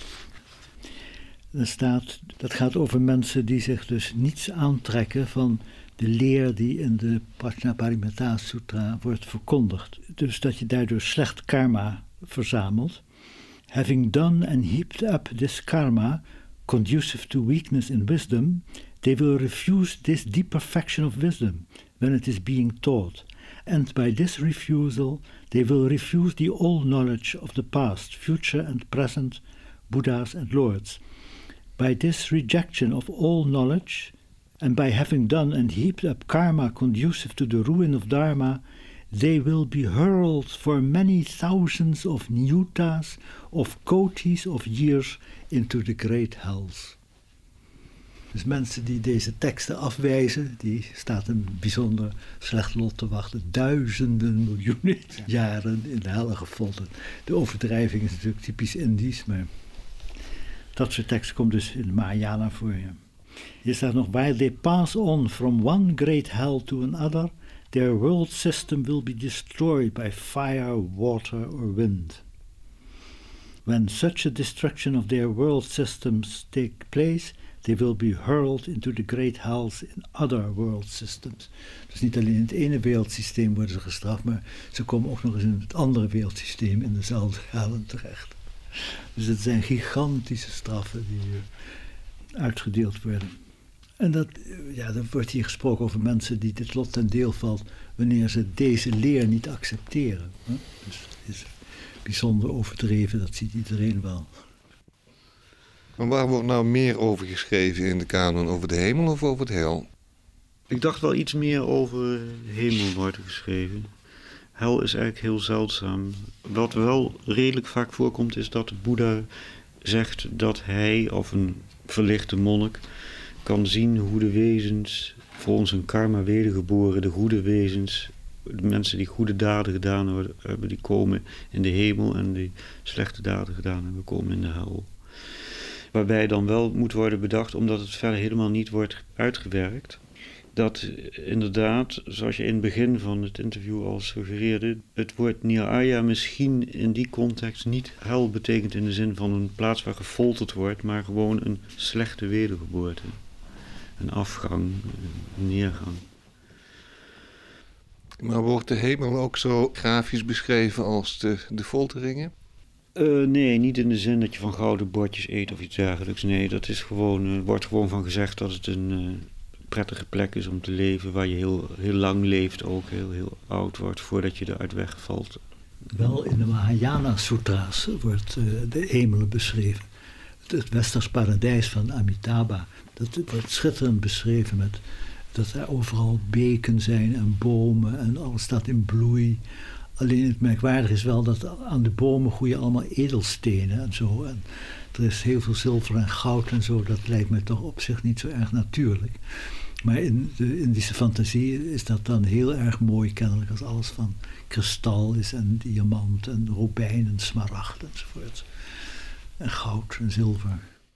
Er staat, dat gaat over mensen die zich dus niets aantrekken van de leer die in de Prajnaparamita Sutra wordt verkondigd. Dus dat je daardoor slecht karma verzamelt. Having done and heaped up this karma, conducive to weakness in wisdom, they will refuse this deep perfection of wisdom when it is being taught. And by this refusal, they will refuse the all knowledge of the past, future and present Buddhas and Lords. By this rejection of all knowledge, and by having done and heaped up karma conducive to the ruin of Dharma, they will be hurled for many thousands of nyutas, of kotis of years into the great hells. Dus mensen die deze teksten afwijzen, die staat een bijzonder slecht lot te wachten. Duizenden, miljoenen jaren in de hel gefolterd. De overdrijving is natuurlijk typisch Indisch, maar dat soort teksten komt dus in de Mahayana voor. Ja. Hier staat nog, while they pass on from one great hell to another, their world system will be destroyed by fire, water or wind. When such a destruction of their world systems take place, they will be hurled into the great hells in other world systems. Dus niet alleen in het ene wereldsysteem worden ze gestraft, maar ze komen ook nog eens in het andere wereldsysteem in dezelfde hellen terecht. Dus het zijn gigantische straffen die uitgedeeld worden. En dat wordt hier gesproken over mensen die dit lot ten deel valt wanneer ze deze leer niet accepteren. Dus het is bijzonder overdreven, dat ziet iedereen wel. Maar waar wordt nou meer over geschreven in de kanon? Over de hemel of over het hel? Ik dacht wel iets meer over de hemel wordt geschreven. Hel is eigenlijk heel zeldzaam. Wat wel redelijk vaak voorkomt is dat de Boeddha zegt dat hij of een verlichte monnik kan zien hoe de wezens, volgens hun karma wedergeboren, de goede wezens, de mensen die goede daden gedaan hebben, die komen in de hemel en die slechte daden gedaan hebben, komen in de hel. Waarbij dan wel moet worden bedacht, omdat het verder helemaal niet wordt uitgewerkt, dat inderdaad, zoals je in het begin van het interview al suggereerde, het woord Niraya misschien in die context niet hel betekent in de zin van een plaats waar gefolterd wordt, maar gewoon een slechte wedergeboorte. Een afgang, een neergang. Maar wordt de hemel ook zo grafisch beschreven als de folteringen? Nee, niet in de zin dat je van gouden bordjes eet of iets dergelijks. Nee, dat is gewoon, wordt gewoon van gezegd dat het een prettige plek is om te leven, waar je heel lang leeft ook, heel oud wordt, voordat je eruit wegvalt. Wel in de Mahayana Sutra's wordt de hemelen beschreven. Het Westers paradijs van Amitabha, dat wordt schitterend beschreven met dat er overal beken zijn en bomen en alles staat in bloei. Alleen het merkwaardige is wel dat aan de bomen groeien allemaal edelstenen en zo. En er is heel veel zilver en goud en zo, dat lijkt me toch op zich niet zo erg natuurlijk. Maar in de Indische fantasie is dat dan heel erg mooi kennelijk als alles van kristal is en diamant en robijn en smaragd enzovoort. En goud en zilver.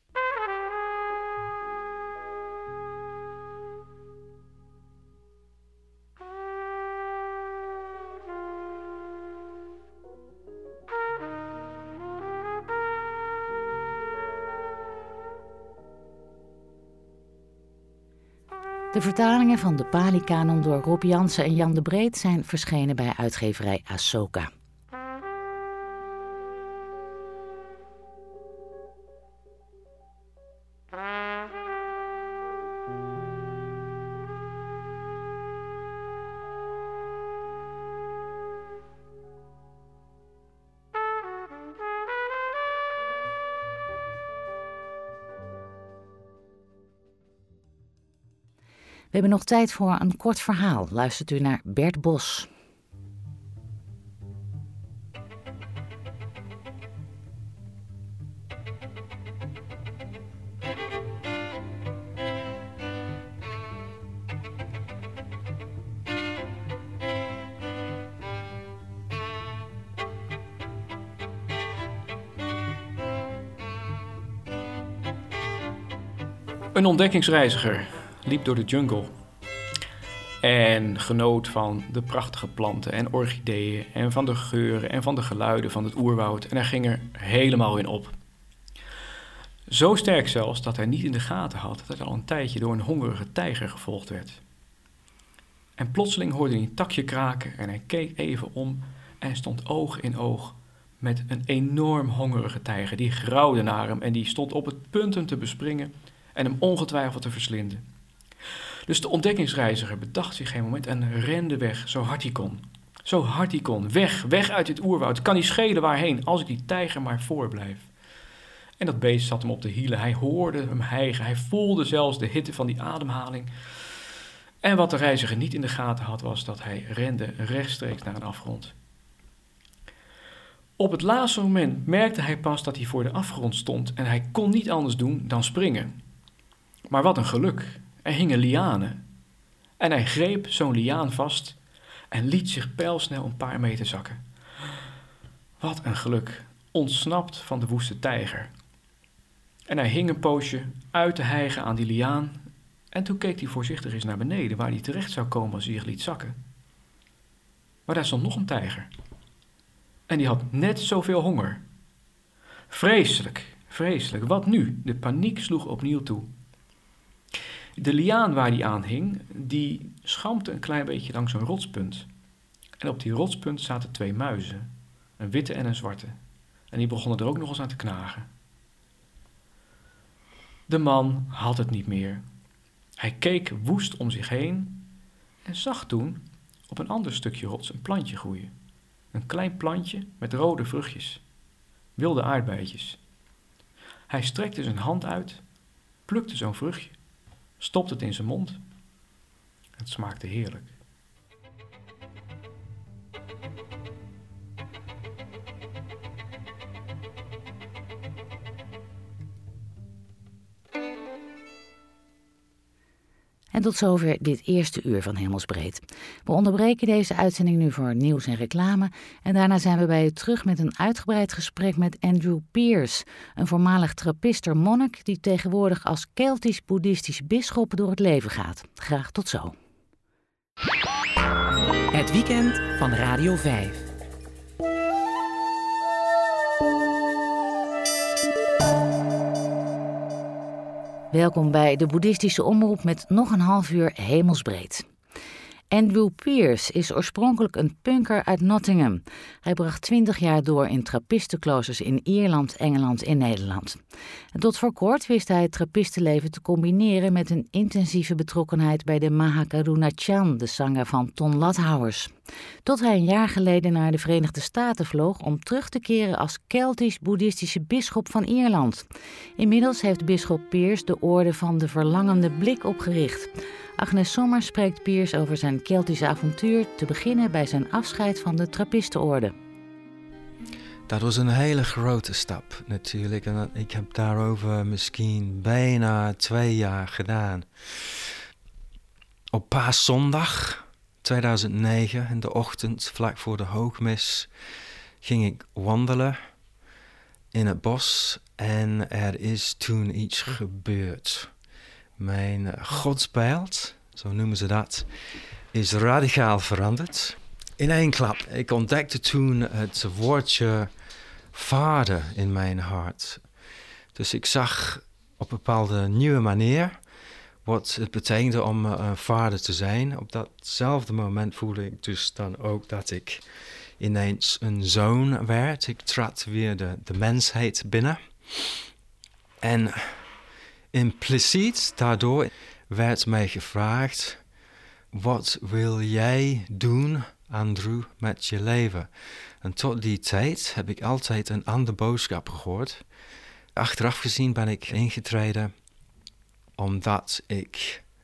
De vertalingen van de Pali-kanon door Rob Jansen en Jan de Breed zijn verschenen bij uitgeverij Asoka. hebben nog tijd voor een kort verhaal. Luistert u naar Bert Bos. Een ontdekkingsreiziger liep door de jungle en genoot van de prachtige planten en orchideeën en van de geuren en van de geluiden van het oerwoud en hij ging er helemaal in op. Zo sterk zelfs dat hij niet in de gaten had dat hij al een tijdje door een hongerige tijger gevolgd werd. En plotseling hoorde hij een takje kraken en hij keek even om en stond oog in oog met een enorm hongerige tijger. Die grauwde naar hem en die stond op het punt hem te bespringen en hem ongetwijfeld te verslinden. Dus de ontdekkingsreiziger bedacht zich geen moment en rende weg zo hard hij kon. Zo hard hij kon. Weg uit dit oerwoud. Kan niet schelen waarheen als ik die tijger maar voorblijf. En dat beest zat hem op de hielen. Hij hoorde hem hijgen. Hij voelde zelfs de hitte van die ademhaling. En wat de reiziger niet in de gaten had was dat hij rende rechtstreeks naar een afgrond. Op het laatste moment merkte hij pas dat hij voor de afgrond stond en hij kon niet anders doen dan springen. Maar wat een geluk. Er hing een liane. En hij greep zo'n liaan vast en liet zich pijlsnel een paar meter zakken. Wat een geluk. Ontsnapt van de woeste tijger. En hij hing een poosje uit te hijgen aan die liaan en toen keek hij voorzichtig eens naar beneden waar hij terecht zou komen als hij zich liet zakken. Maar daar stond nog een tijger. En die had net zoveel honger. Vreselijk, vreselijk. Wat nu? De paniek sloeg opnieuw toe. De liaan waar die aan hing, die schampte een klein beetje langs een rotspunt. En op die rotspunt zaten 2 muizen, een witte en een zwarte. En die begonnen er ook nog eens aan te knagen. De man had het niet meer. Hij keek woest om zich heen en zag toen op een ander stukje rots een plantje groeien. Een klein plantje met rode vruchtjes, wilde aardbeidjes. Hij strekte zijn hand uit, plukte zo'n vruchtje, stopte het in zijn mond. Het smaakte heerlijk. En tot zover dit eerste uur van Hemelsbreed. We onderbreken deze uitzending nu voor nieuws en reclame. En daarna zijn we bij u terug met een uitgebreid gesprek met Andrew Pierce, een voormalig trappister-monnik die tegenwoordig als Keltisch-boeddhistisch bisschop door het leven gaat. Graag tot zo. Het weekend van Radio 5. Welkom bij de Boeddhistische Omroep met nog een half uur Hemelsbreed. Andrew Pierce is oorspronkelijk een punker uit Nottingham. Hij bracht 20 jaar door in trappistenkloosters in Ierland, Engeland en Nederland. En tot voor kort wist hij het trappistenleven te combineren met een intensieve betrokkenheid bij de Mahakaruna Chan, de sangha van Ton Lathouwers. Tot hij een jaar geleden naar de Verenigde Staten vloog om terug te keren als Keltisch-boeddhistische bisschop van Ierland. Inmiddels heeft bisschop Pierce de orde van de verlangende blik opgericht. Agnes Sommer spreekt Pierce over zijn Keltische avontuur, te beginnen bij zijn afscheid van de Trappistenorde. Dat was een hele grote stap natuurlijk en ik heb daarover misschien bijna 2 jaar gedaan. Op Paaszondag 2009 in de ochtend, vlak voor de hoogmis, ging ik wandelen in het bos en er is toen iets gebeurd. Mijn godsbeeld, zo noemen ze dat, is radicaal veranderd. In 1 klap. Ik ontdekte toen het woordje vader in mijn hart. Dus ik zag op een bepaalde nieuwe manier wat het betekende om een vader te zijn. Op datzelfde moment voelde ik dus dan ook dat ik ineens een zoon werd. Ik trad weer de mensheid binnen. En impliciet daardoor werd mij gevraagd: wat wil jij doen, Andrew, met je leven? En tot die tijd heb ik altijd een andere boodschap gehoord. Achteraf gezien ben ik ingetreden omdat ik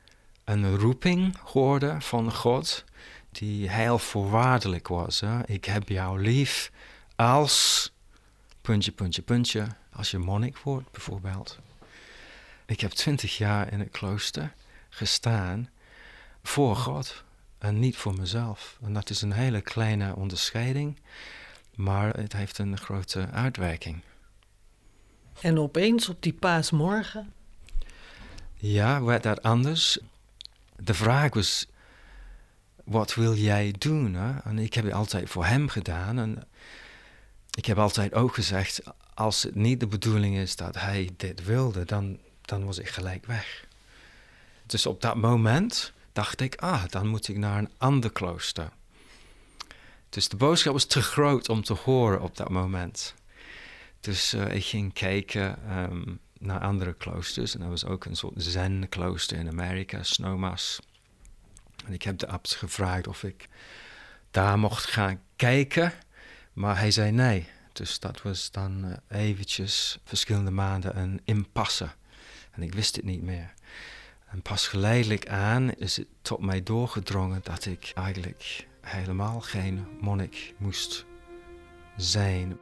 een roeping hoorde van God die heel voorwaardelijk was. Hè? Ik heb jou lief als... puntje, puntje, puntje. Als je monnik wordt bijvoorbeeld. Ik heb 20 jaar in het klooster gestaan voor God en niet voor mezelf. En dat is een hele kleine onderscheiding, maar het heeft een grote uitwerking. En opeens op die paasmorgen? Ja, werd dat anders. De vraag was, wat wil jij doen? Hè? En ik heb het altijd voor hem gedaan. En ik heb altijd ook gezegd, als het niet de bedoeling is dat hij dit wilde, dan was ik gelijk weg. Dus op dat moment dacht ik, dan moet ik naar een ander klooster. Dus de boodschap was te groot om te horen op dat moment. Dus ik ging kijken naar andere kloosters. En er was ook een soort zen-klooster in Amerika, Snowmass. En ik heb de abt gevraagd of ik daar mocht gaan kijken. Maar hij zei nee. Dus dat was dan eventjes verschillende maanden een impasse. En ik wist het niet meer. En pas geleidelijk aan is het tot mij doorgedrongen dat ik eigenlijk helemaal geen monnik moest zijn.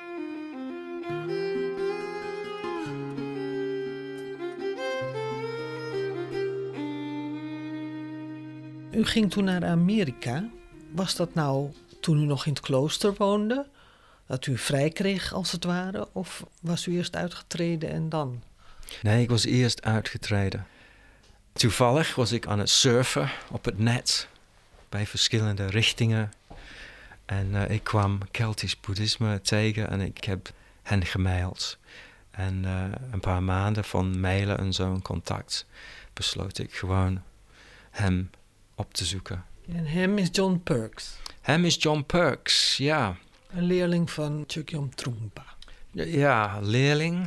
U ging toen naar Amerika. Was dat nou toen u nog in het klooster woonde? Dat u vrij kreeg als het ware? Of was u eerst uitgetreden en dan? Nee, ik was eerst uitgetreden. Toevallig was ik aan het surfen op het net bij verschillende richtingen. En ik kwam Keltisch boeddhisme tegen en ik heb hen gemaild. En een paar maanden van mailen en zo'n contact besloot ik gewoon hem op te zoeken. En hem is John Perks? Hem is John Perks, ja. Een leerling van Chogyam Trungpa? Ja, leerling.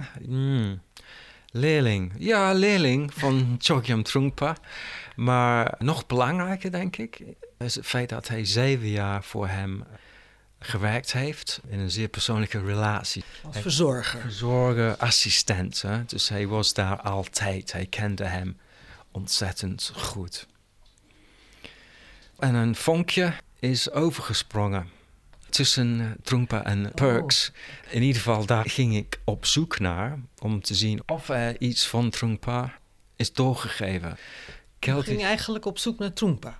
Leerling van Chogyam Trungpa. Maar nog belangrijker, denk ik, is het feit dat hij 7 jaar voor hem gewerkt heeft in een zeer persoonlijke relatie. Als verzorger? Verzorger, assistent. Hè? Dus hij was daar altijd. Hij kende hem ontzettend goed. En een vonkje is overgesprongen tussen Trungpa en Perks. In ieder geval, daar ging ik op zoek naar om te zien of er iets van Trungpa is doorgegeven. U ging eigenlijk op zoek naar Trungpa?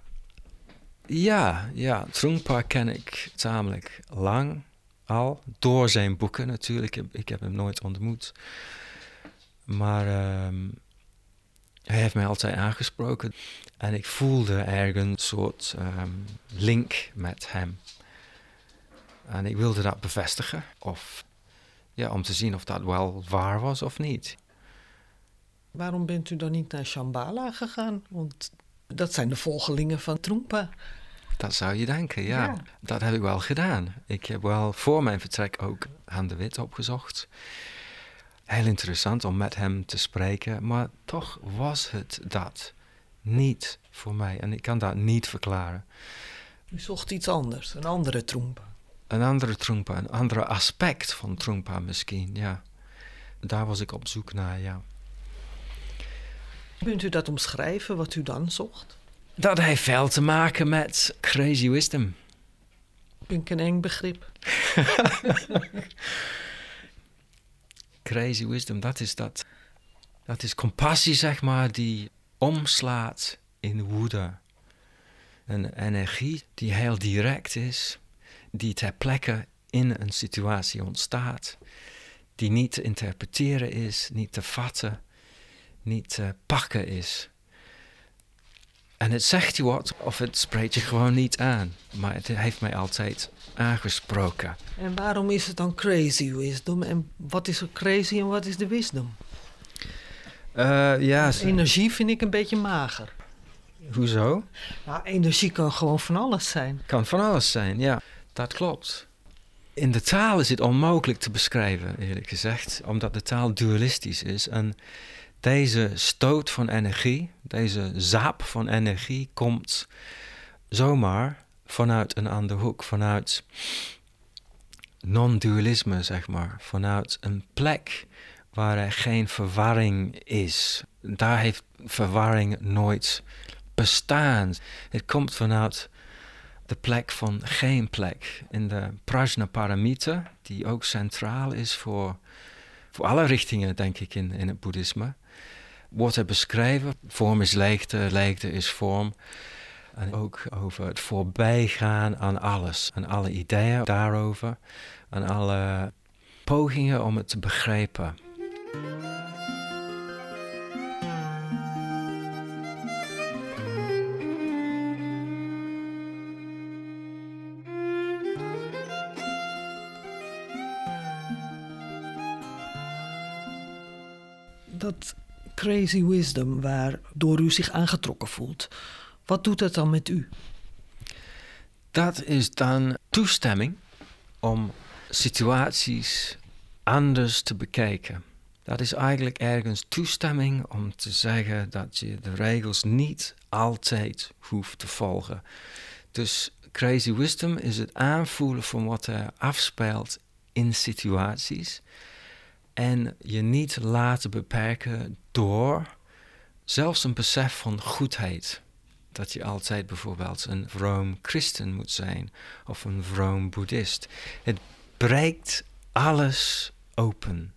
Ja, Trungpa ken ik tamelijk lang al. Door zijn boeken natuurlijk. Ik heb hem nooit ontmoet. Maar hij heeft mij altijd aangesproken. En ik voelde ergens een soort link met hem. En ik wilde dat bevestigen. Om te zien of dat wel waar was of niet. Waarom bent u dan niet naar Shambhala gegaan? Want dat zijn de volgelingen van Trungpa. Dat zou je denken, ja. Dat heb ik wel gedaan. Ik heb wel voor mijn vertrek ook Han de Wit opgezocht. Heel interessant om met hem te spreken. Maar toch was het dat niet voor mij. En ik kan dat niet verklaren. U zocht iets anders, een andere Trungpa. Een andere Trungpa, een ander aspect van Trungpa misschien, ja. Daar was ik op zoek naar, ja. Kunt u dat omschrijven, wat u dan zocht? Dat heeft veel te maken met crazy wisdom. Vind ik een eng begrip. Crazy wisdom, dat is compassie, zeg maar, die omslaat in woede. Een energie die heel direct is, die ter plekke in een situatie ontstaat, die niet te interpreteren is, niet te vatten, niet te pakken is. En het zegt je wat of het spreekt je gewoon niet aan. Maar het heeft mij altijd aangesproken. En waarom is het dan crazy wisdom? En wat is er crazy en wat is de wisdom? Energie vind ik een beetje mager. Hoezo? Nou, energie kan gewoon van alles zijn. Kan van alles zijn, ja. Dat klopt. In de taal is het onmogelijk te beschrijven, eerlijk gezegd. Omdat de taal dualistisch is. En deze stoot van energie, deze zaap van energie, komt zomaar vanuit een andere hoek. Vanuit non-dualisme, zeg maar. Vanuit een plek waar er geen verwarring is. daar heeft verwarring nooit bestaan. Het komt vanuit de plek van geen plek. In de Prajnaparamita, die ook centraal is voor alle richtingen, denk ik, in het boeddhisme, wordt er beschreven: vorm is leegte, leegte is vorm. En ook over het voorbijgaan aan alles, aan alle ideeën daarover, aan alle pogingen om het te begrijpen. Dat crazy wisdom waardoor u zich aangetrokken voelt, wat doet dat dan met u? Dat is dan toestemming om situaties anders te bekijken. Dat is eigenlijk ergens toestemming om te zeggen dat je de regels niet altijd hoeft te volgen. Dus crazy wisdom is het aanvoelen van wat er afspeelt in situaties en je niet laten beperken door zelfs een besef van goedheid. Dat je altijd bijvoorbeeld een vroom christen moet zijn of een vroom boeddhist. Het breekt alles open.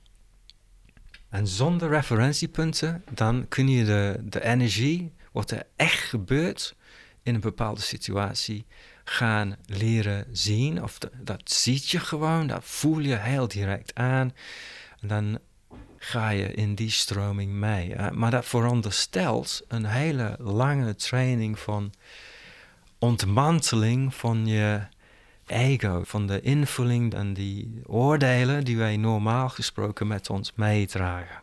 En zonder referentiepunten, dan kun je de energie, wat er echt gebeurt in een bepaalde situatie, gaan leren zien. Of dat ziet je gewoon, dat voel je heel direct aan. En dan ga je in die stroming mee. Maar dat veronderstelt een hele lange training van ontmanteling van je ego, van de invulling en die oordelen die wij normaal gesproken met ons meedragen.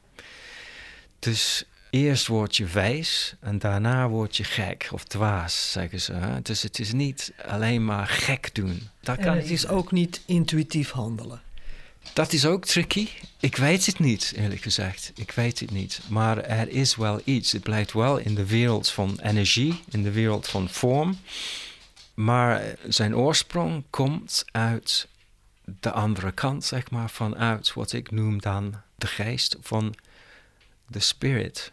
Dus eerst word je wijs en daarna word je gek of dwaas, zeggen ze. Dus het is niet alleen maar gek doen. Het is ook niet intuïtief handelen. Dat is ook tricky. Ik weet het niet, eerlijk gezegd. Ik weet het niet. Maar er is wel iets. Het blijft wel in de wereld van energie, in de wereld van vorm. Maar zijn oorsprong komt uit de andere kant, zeg maar, vanuit wat ik noem dan de geest van de spirit.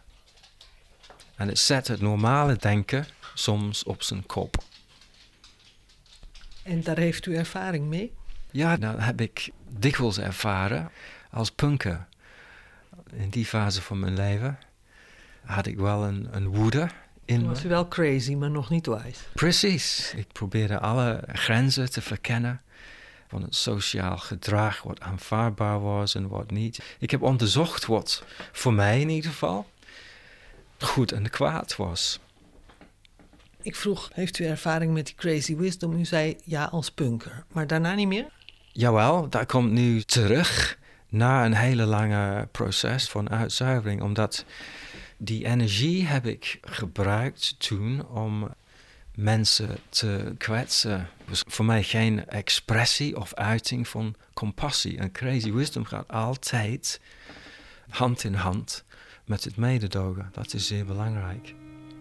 En het zet het normale denken soms op zijn kop. En daar heeft u ervaring mee? Ja, dat heb ik dikwijls ervaren als punker. In die fase van mijn leven had ik wel een woede in me. Was u wel crazy, maar nog niet wijs. Precies. Ik probeerde alle grenzen te verkennen van het sociaal gedrag, wat aanvaardbaar was en wat niet. Ik heb onderzocht wat voor mij in ieder geval goed en kwaad was. Ik vroeg, heeft u ervaring met die crazy wisdom? U zei ja als punker, maar daarna niet meer? Jawel, dat komt nu terug na een hele lange proces van uitzuivering. Omdat die energie heb ik gebruikt toen om mensen te kwetsen. Het was voor mij geen expressie of uiting van compassie. En crazy wisdom gaat altijd hand in hand met het mededogen. Dat is zeer belangrijk.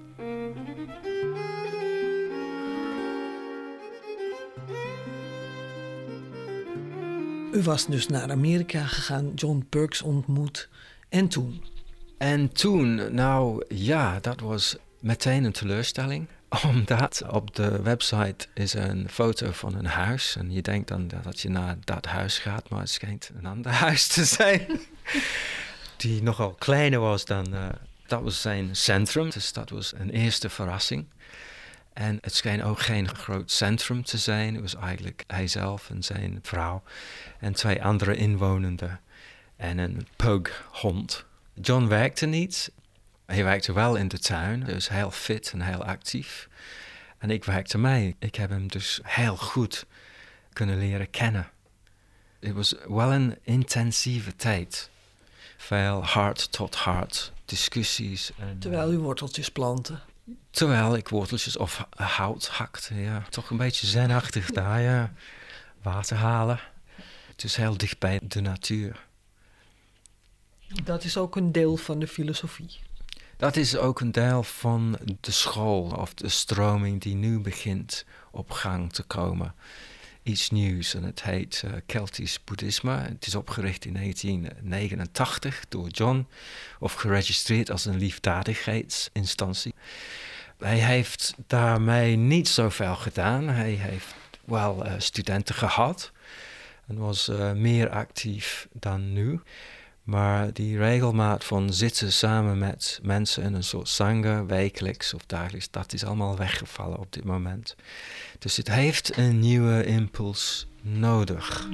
U was dus naar Amerika gegaan, John Perks ontmoet. En toen? En toen, nou ja, dat was meteen een teleurstelling. Omdat op de website is een foto van een huis. En je denkt dan dat je naar dat huis gaat, maar het schijnt een ander huis te zijn. Die nogal kleiner was dan... dat was zijn centrum, dus dat was een eerste verrassing. En het scheen ook geen groot centrum te zijn. Het was eigenlijk hijzelf en zijn vrouw en 2 andere inwonenden en een pughond. John werkte niet. Hij werkte wel in de tuin, dus heel fit en heel actief. En ik werkte mee. Ik heb hem dus heel goed kunnen leren kennen. Het was wel een intensieve tijd. Veel hart tot hart discussies. En, terwijl u worteltjes planten. Terwijl ik worteltjes of hout hakte, ja. Toch een beetje zenachtig daar, ja. Water halen. Het is heel dicht bij de natuur. Dat is ook een deel van de filosofie. Dat is ook een deel van de school of de stroming die nu begint op gang te komen. iets nieuws en het heet Keltisch boeddhisme. Het is opgericht in 1989 door John, of geregistreerd als een liefdadigheidsinstantie. Hij heeft daarmee niet zoveel gedaan. Hij heeft wel studenten gehad en was meer actief dan nu. Maar die regelmaat van zitten samen met mensen in een soort sangha, wekelijks of dagelijks, dat is allemaal weggevallen op dit moment. Dus het heeft een nieuwe impuls nodig.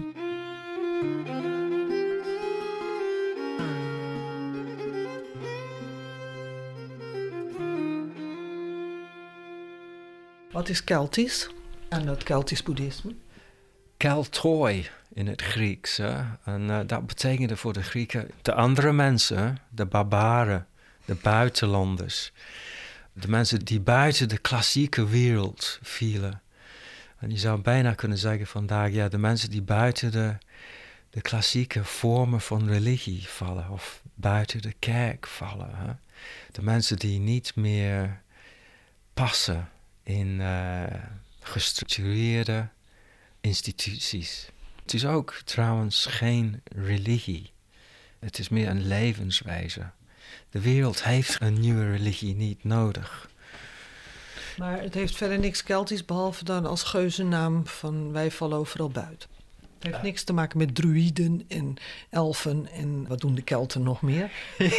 Wat is Keltisch en dat Keltisch boeddhisme? Keltoi in het Grieks. Hè? En dat betekende voor de Grieken de andere mensen, de barbaren, de buitenlanders. De mensen die buiten de klassieke wereld vielen. En je zou bijna kunnen zeggen vandaag, ja, de mensen die buiten de klassieke vormen van religie vallen. Of buiten de kerk vallen. Hè? De mensen die niet meer passen in gestructureerde instituties. Het is ook trouwens geen religie. Het is meer een levenswijze. De wereld heeft een nieuwe religie niet nodig. Maar het heeft verder niks Keltisch behalve dan als geuzennaam van wij vallen overal buiten. Het heeft niks te maken met druïden en elfen en wat doen de Kelten nog meer?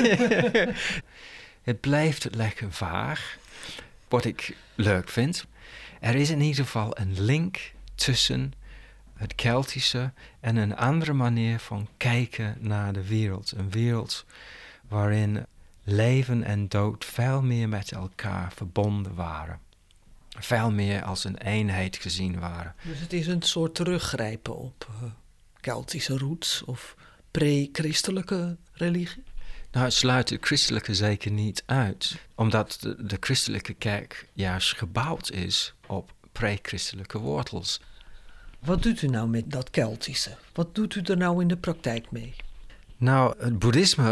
Het blijft lekker vaag. Wat ik leuk vind, er is in ieder geval een link tussen het Keltische en een andere manier van kijken naar de wereld. Een wereld waarin leven en dood veel meer met elkaar verbonden waren. Veel meer als een eenheid gezien waren. Dus het is een soort teruggrijpen op Keltische roots of pre-christelijke religie? Nou, het sluit de christelijke zeker niet uit. Omdat de christelijke kerk juist gebouwd is op pre-christelijke wortels. Wat doet u nou met dat Keltische? Wat doet u er nou in de praktijk mee? Nou, het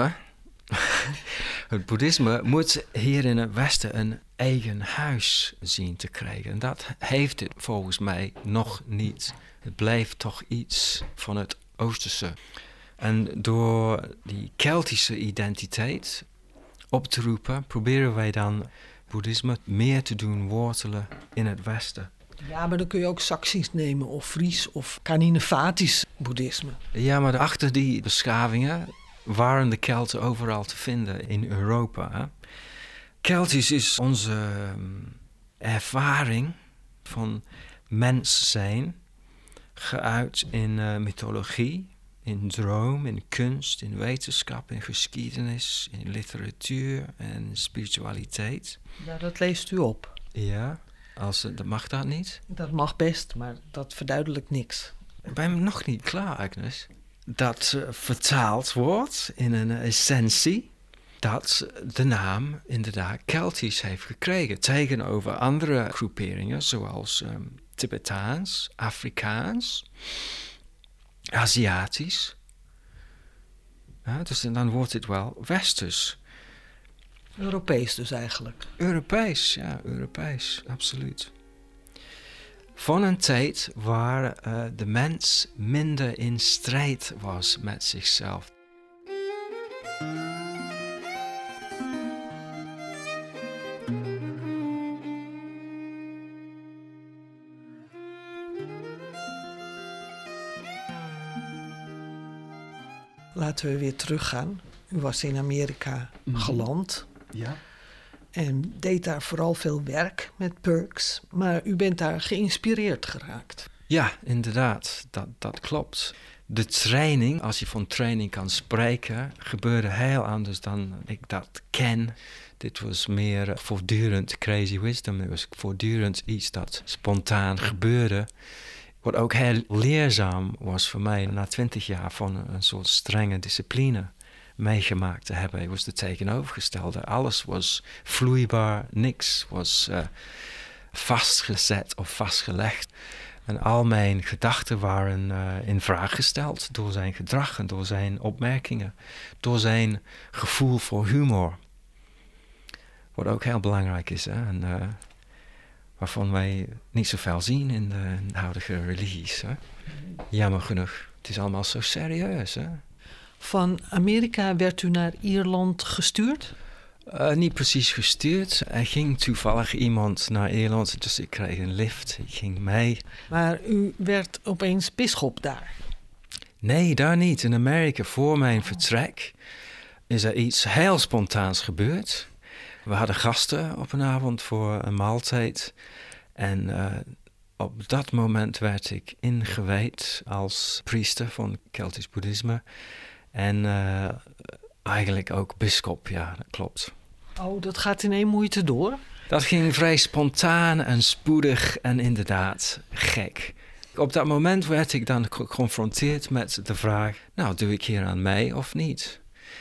boeddhisme moet hier in het Westen een eigen huis zien te krijgen. En dat heeft het volgens mij nog niet. Het blijft toch iets van het Oosterse. En door die Keltische identiteit op te roepen, proberen wij dan boeddhisme meer te doen wortelen in het Westen. Ja, maar dan kun je ook Saksisch nemen of Fries of Kaninefatisch boeddhisme. Ja, maar achter die beschavingen waren de Kelten overal te vinden in Europa. Hè? Keltisch is onze ervaring van mens zijn, geuit in mythologie, in droom, in kunst, in wetenschap, in geschiedenis, in literatuur en spiritualiteit. Ja, dat leest u op. Ja, dat mag dat niet? Dat mag best, maar dat verduidelijkt niks. Ik ben nog niet klaar, Agnes. Dat vertaald wordt in een essentie dat de naam inderdaad Keltisch heeft gekregen. Tegenover andere groeperingen zoals Tibetaans, Afrikaans, Aziatisch. Ja, dus dan wordt het wel Westers. Europees dus eigenlijk. Europees, ja, Europees, absoluut. Van een tijd waar de mens minder in strijd was met zichzelf. Laten we weer teruggaan. U was in Amerika geland. Ja. En deed daar vooral veel werk met Perks. Maar u bent daar geïnspireerd geraakt. Ja, inderdaad. Dat klopt. De training, als je van training kan spreken, gebeurde heel anders dan ik dat ken. Dit was meer voortdurend crazy wisdom. Het was voortdurend iets dat spontaan gebeurde. Wat ook heel leerzaam was voor mij na 20 jaar van een soort strenge discipline meegemaakt te hebben. Het was de tegenovergestelde. Alles was vloeibaar, niks was vastgezet of vastgelegd. En al mijn gedachten waren in vraag gesteld door zijn gedrag en door zijn opmerkingen. Door zijn gevoel voor humor. Wat ook heel belangrijk is. Hè? En, waarvan wij niet zoveel zien in de huidige religies. Hè? Jammer genoeg. Het is allemaal zo serieus. Hè? Van Amerika werd u naar Ierland gestuurd? Niet precies gestuurd. Er ging toevallig iemand naar Ierland, dus ik kreeg een lift. Ik ging mee. Maar u werd opeens bisschop daar? Nee, daar niet. In Amerika, voor mijn vertrek, is er iets heel spontaans gebeurd. We hadden gasten op een avond voor een maaltijd. En op dat moment werd ik ingewijd als priester van Keltisch boeddhisme. En eigenlijk ook bisschop, ja, dat klopt. Oh, dat gaat in één moeite door? Dat ging vrij spontaan en spoedig en inderdaad gek. Op dat moment werd ik dan geconfronteerd met de vraag, nou, doe ik hier aan mee of niet?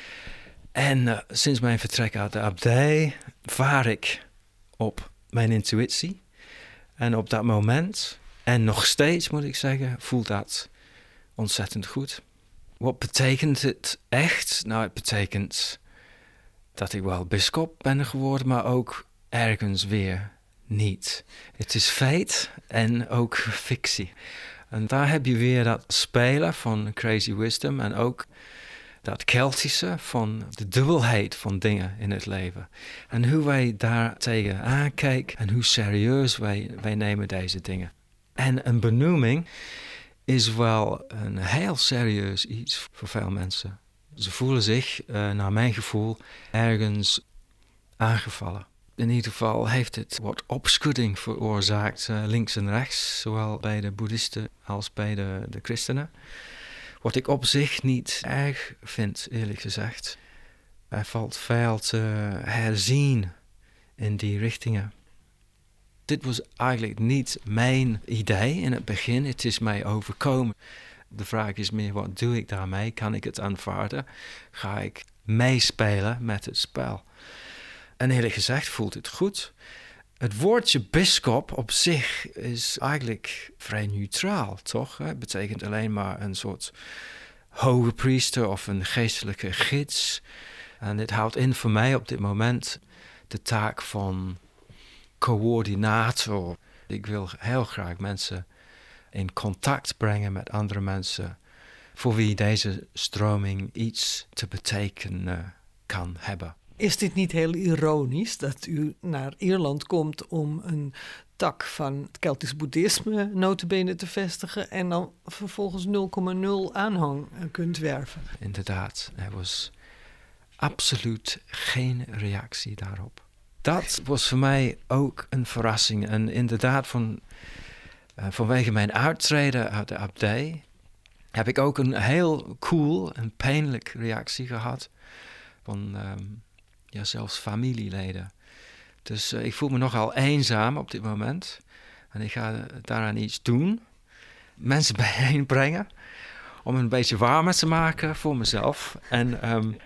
En sinds mijn vertrek uit de abdij vaar ik op mijn intuïtie. En op dat moment, en nog steeds moet ik zeggen, voelt dat ontzettend goed. Wat betekent het echt? Nou, het betekent dat ik wel bisschop ben geworden, maar ook ergens weer niet. Het is feit en ook fictie. En daar heb je weer dat spelen van Crazy Wisdom en ook dat Keltische van de dubbelheid van dingen in het leven. En hoe wij daar tegen aankijken en hoe serieus wij nemen deze dingen. En een benoeming is wel een heel serieus iets voor veel mensen. Ze voelen zich, naar mijn gevoel, ergens aangevallen. In ieder geval heeft het wat opschudding veroorzaakt, links en rechts, zowel bij de boeddhisten als bij de christenen. Wat ik op zich niet erg vind, eerlijk gezegd. Er valt veel te herzien in die richtingen. Dit was eigenlijk niet mijn idee in het begin. Het is mij overkomen. De vraag is meer, wat doe ik daarmee? Kan ik het aanvaarden? Ga ik meespelen met het spel? En eerlijk gezegd voelt het goed. Het woordje bisschop op zich is eigenlijk vrij neutraal, toch? Het betekent alleen maar een soort hoge priester of een geestelijke gids. En dit houdt in voor mij op dit moment de taak van coördinator. Ik wil heel graag mensen in contact brengen met andere mensen voor wie deze stroming iets te betekenen kan hebben. Is dit niet heel ironisch dat u naar Ierland komt om een tak van het Keltisch boeddhisme nota bene te vestigen en dan vervolgens 0,0 aanhang kunt werven? Inderdaad, er was absoluut geen reactie daarop. Dat was voor mij ook een verrassing. En inderdaad, vanwege mijn uittreden uit de abdij heb ik ook een heel cool en pijnlijk reactie gehad van zelfs familieleden. Dus ik voel me nogal eenzaam op dit moment. En ik ga daaraan iets doen. Mensen bijeenbrengen om een beetje warmer te maken voor mezelf. En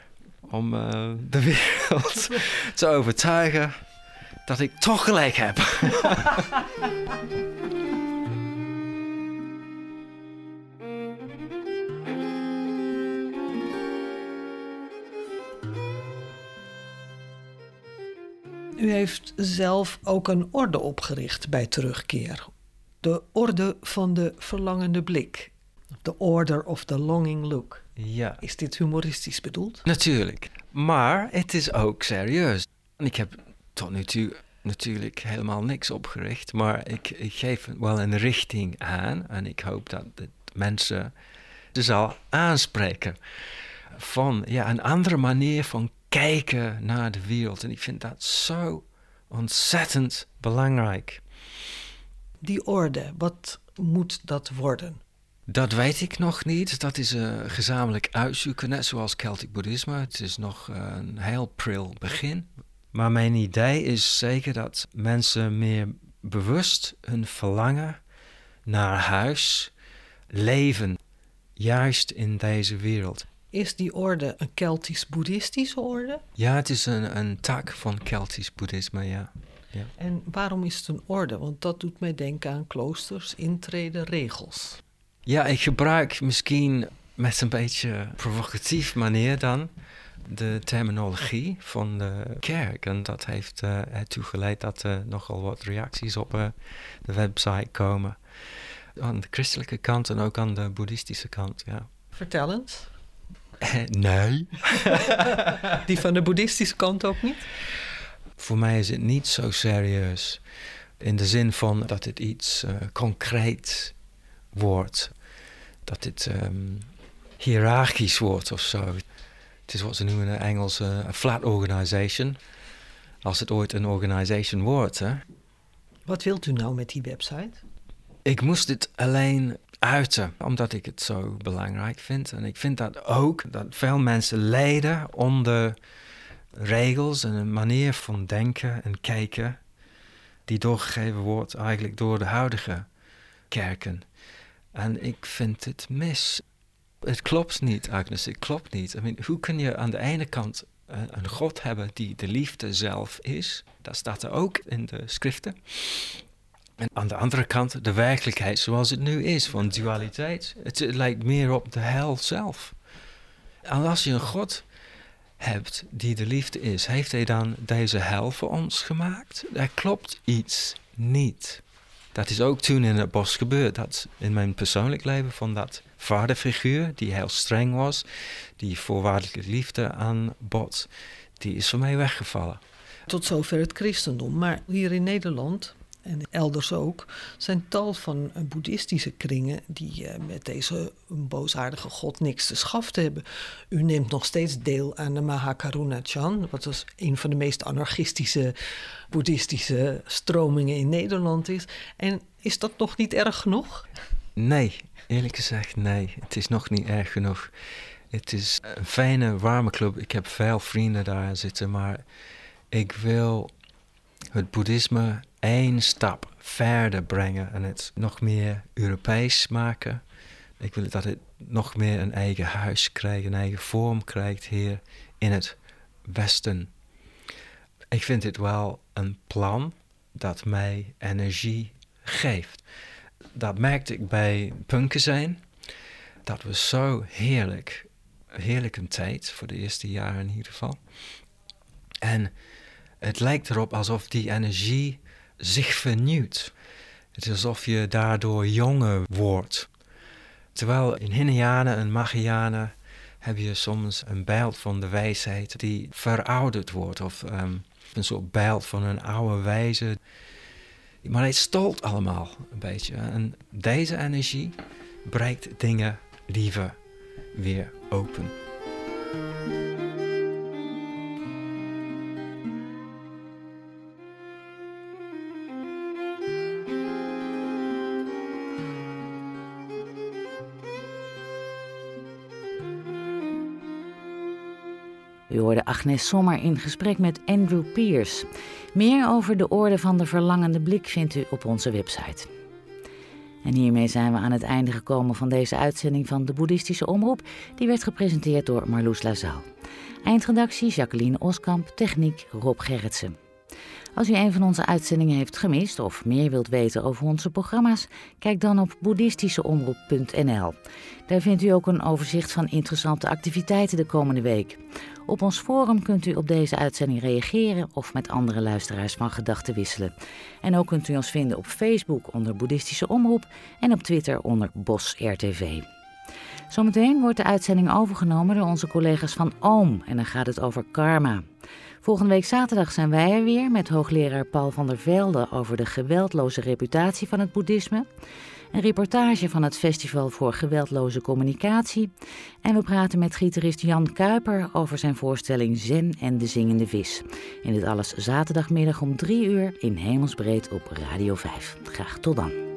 om de wereld te overtuigen dat ik toch gelijk heb. U heeft zelf ook een orde opgericht bij terugkeer. De Orde van de Verlangende Blik. The Order of the Longing Look. Ja. Is dit humoristisch bedoeld? Natuurlijk. Maar het is ook serieus. Ik heb tot nu toe natuurlijk helemaal niks opgericht. Maar ik geef wel een richting aan. En ik hoop dat het mensen zal aanspreken. Van een andere manier van kijken naar de wereld. En ik vind dat zo ontzettend belangrijk. Die orde, wat moet dat worden? Dat weet ik nog niet. Dat is gezamenlijk uitzoeken, net zoals Celtic boeddhisme. Het is nog een heel pril begin. Maar mijn idee is zeker dat mensen meer bewust hun verlangen naar huis leven. Juist in deze wereld. Is die orde een Keltisch-boeddhistische orde? Ja, het is een tak van Keltisch boeddhisme, ja. En waarom is het een orde? Want dat doet mij denken aan kloosters, intrede, regels. Ja, ik gebruik misschien met een beetje provocatief manier dan de terminologie van de kerk. En dat heeft ertoe geleid dat er nogal wat reacties op de website komen. Aan de christelijke kant en ook aan de boeddhistische kant, ja. Vertel eens. Nee. Die van de boeddhistische kant ook niet? Voor mij is het niet zo serieus. In de zin van dat het iets concreet wordt. Dat het hiërarchisch wordt of zo. Het is wat ze noemen in het Engels een flat organization. Als het ooit een organization wordt. Hè. Wat wilt u nou met die website? Ik moest het alleen uiten, omdat ik het zo belangrijk vind. En ik vind dat ook dat veel mensen lijden onder regels en een manier van denken en kijken die doorgegeven wordt eigenlijk door de huidige kerken. En ik vind het mis. Het klopt niet, Agnes, het klopt niet. Hoe kun je aan de ene kant een God hebben die de liefde zelf is? Dat staat er ook in de schriften. En aan de andere kant de werkelijkheid zoals het nu is, van dualiteit. Het lijkt meer op de hel zelf. En als je een God hebt die de liefde is, heeft hij dan deze hel voor ons gemaakt? Er klopt iets niet. Dat is ook toen in het bos gebeurd. Dat in mijn persoonlijk leven van dat vaderfiguur die heel streng was, die voorwaardelijke liefde aanbod, die is voor mij weggevallen. Tot zover het christendom, maar hier in Nederland en elders ook zijn tal van boeddhistische kringen die met deze boosaardige god niks te schaften hebben. U neemt nog steeds deel aan de Mahakaruna-chan, wat dus een van de meest anarchistische boeddhistische stromingen in Nederland is. En is dat nog niet erg genoeg? Nee, eerlijk gezegd nee. Het is nog niet erg genoeg. Het is een fijne, warme club. Ik heb veel vrienden daar zitten, maar ik wil het boeddhisme 1 stap verder brengen en het nog meer Europees maken. Ik wil dat het nog meer een eigen huis krijgt, een eigen vorm krijgt hier in het Westen. Ik vind het wel een plan dat mij energie geeft. Dat merkte ik bij punken zijn. Dat was zo heerlijk. Heerlijke tijd, voor de eerste jaren in ieder geval. En het lijkt erop alsof die energie zich vernieuwt. Het is alsof je daardoor jonger wordt. Terwijl in Hinayana en Mahayana heb je soms een beeld van de wijsheid die verouderd wordt. Of een soort beeld van een oude wijze. Maar het stolt allemaal een beetje. En deze energie breidt dingen liever weer open. U hoorde Agnes Sommer in gesprek met Andrew Pierce. Meer over de orde van de verlangende blik vindt u op onze website. En hiermee zijn we aan het einde gekomen van deze uitzending van de Boeddhistische Omroep. Die werd gepresenteerd door Marloes Lazaal. Eindredactie Jacqueline Oskamp, techniek Rob Gerritsen. Als u een van onze uitzendingen heeft gemist of meer wilt weten over onze programma's, kijk dan op boeddhistischeomroep.nl. Daar vindt u ook een overzicht van interessante activiteiten de komende week. Op ons forum kunt u op deze uitzending reageren of met andere luisteraars van gedachten wisselen. En ook kunt u ons vinden op Facebook onder Boeddhistische Omroep en op Twitter onder Bos RTV. Zometeen wordt de uitzending overgenomen door onze collega's van Oom en dan gaat het over karma. Volgende week zaterdag zijn wij er weer met hoogleraar Paul van der Velde over de geweldloze reputatie van het boeddhisme. Een reportage van het Festival voor Geweldloze Communicatie. En we praten met gitarist Jan Kuiper over zijn voorstelling Zen en de Zingende Vis. En dit alles zaterdagmiddag om 3 uur in Hemelsbreed op Radio 5. Graag tot dan.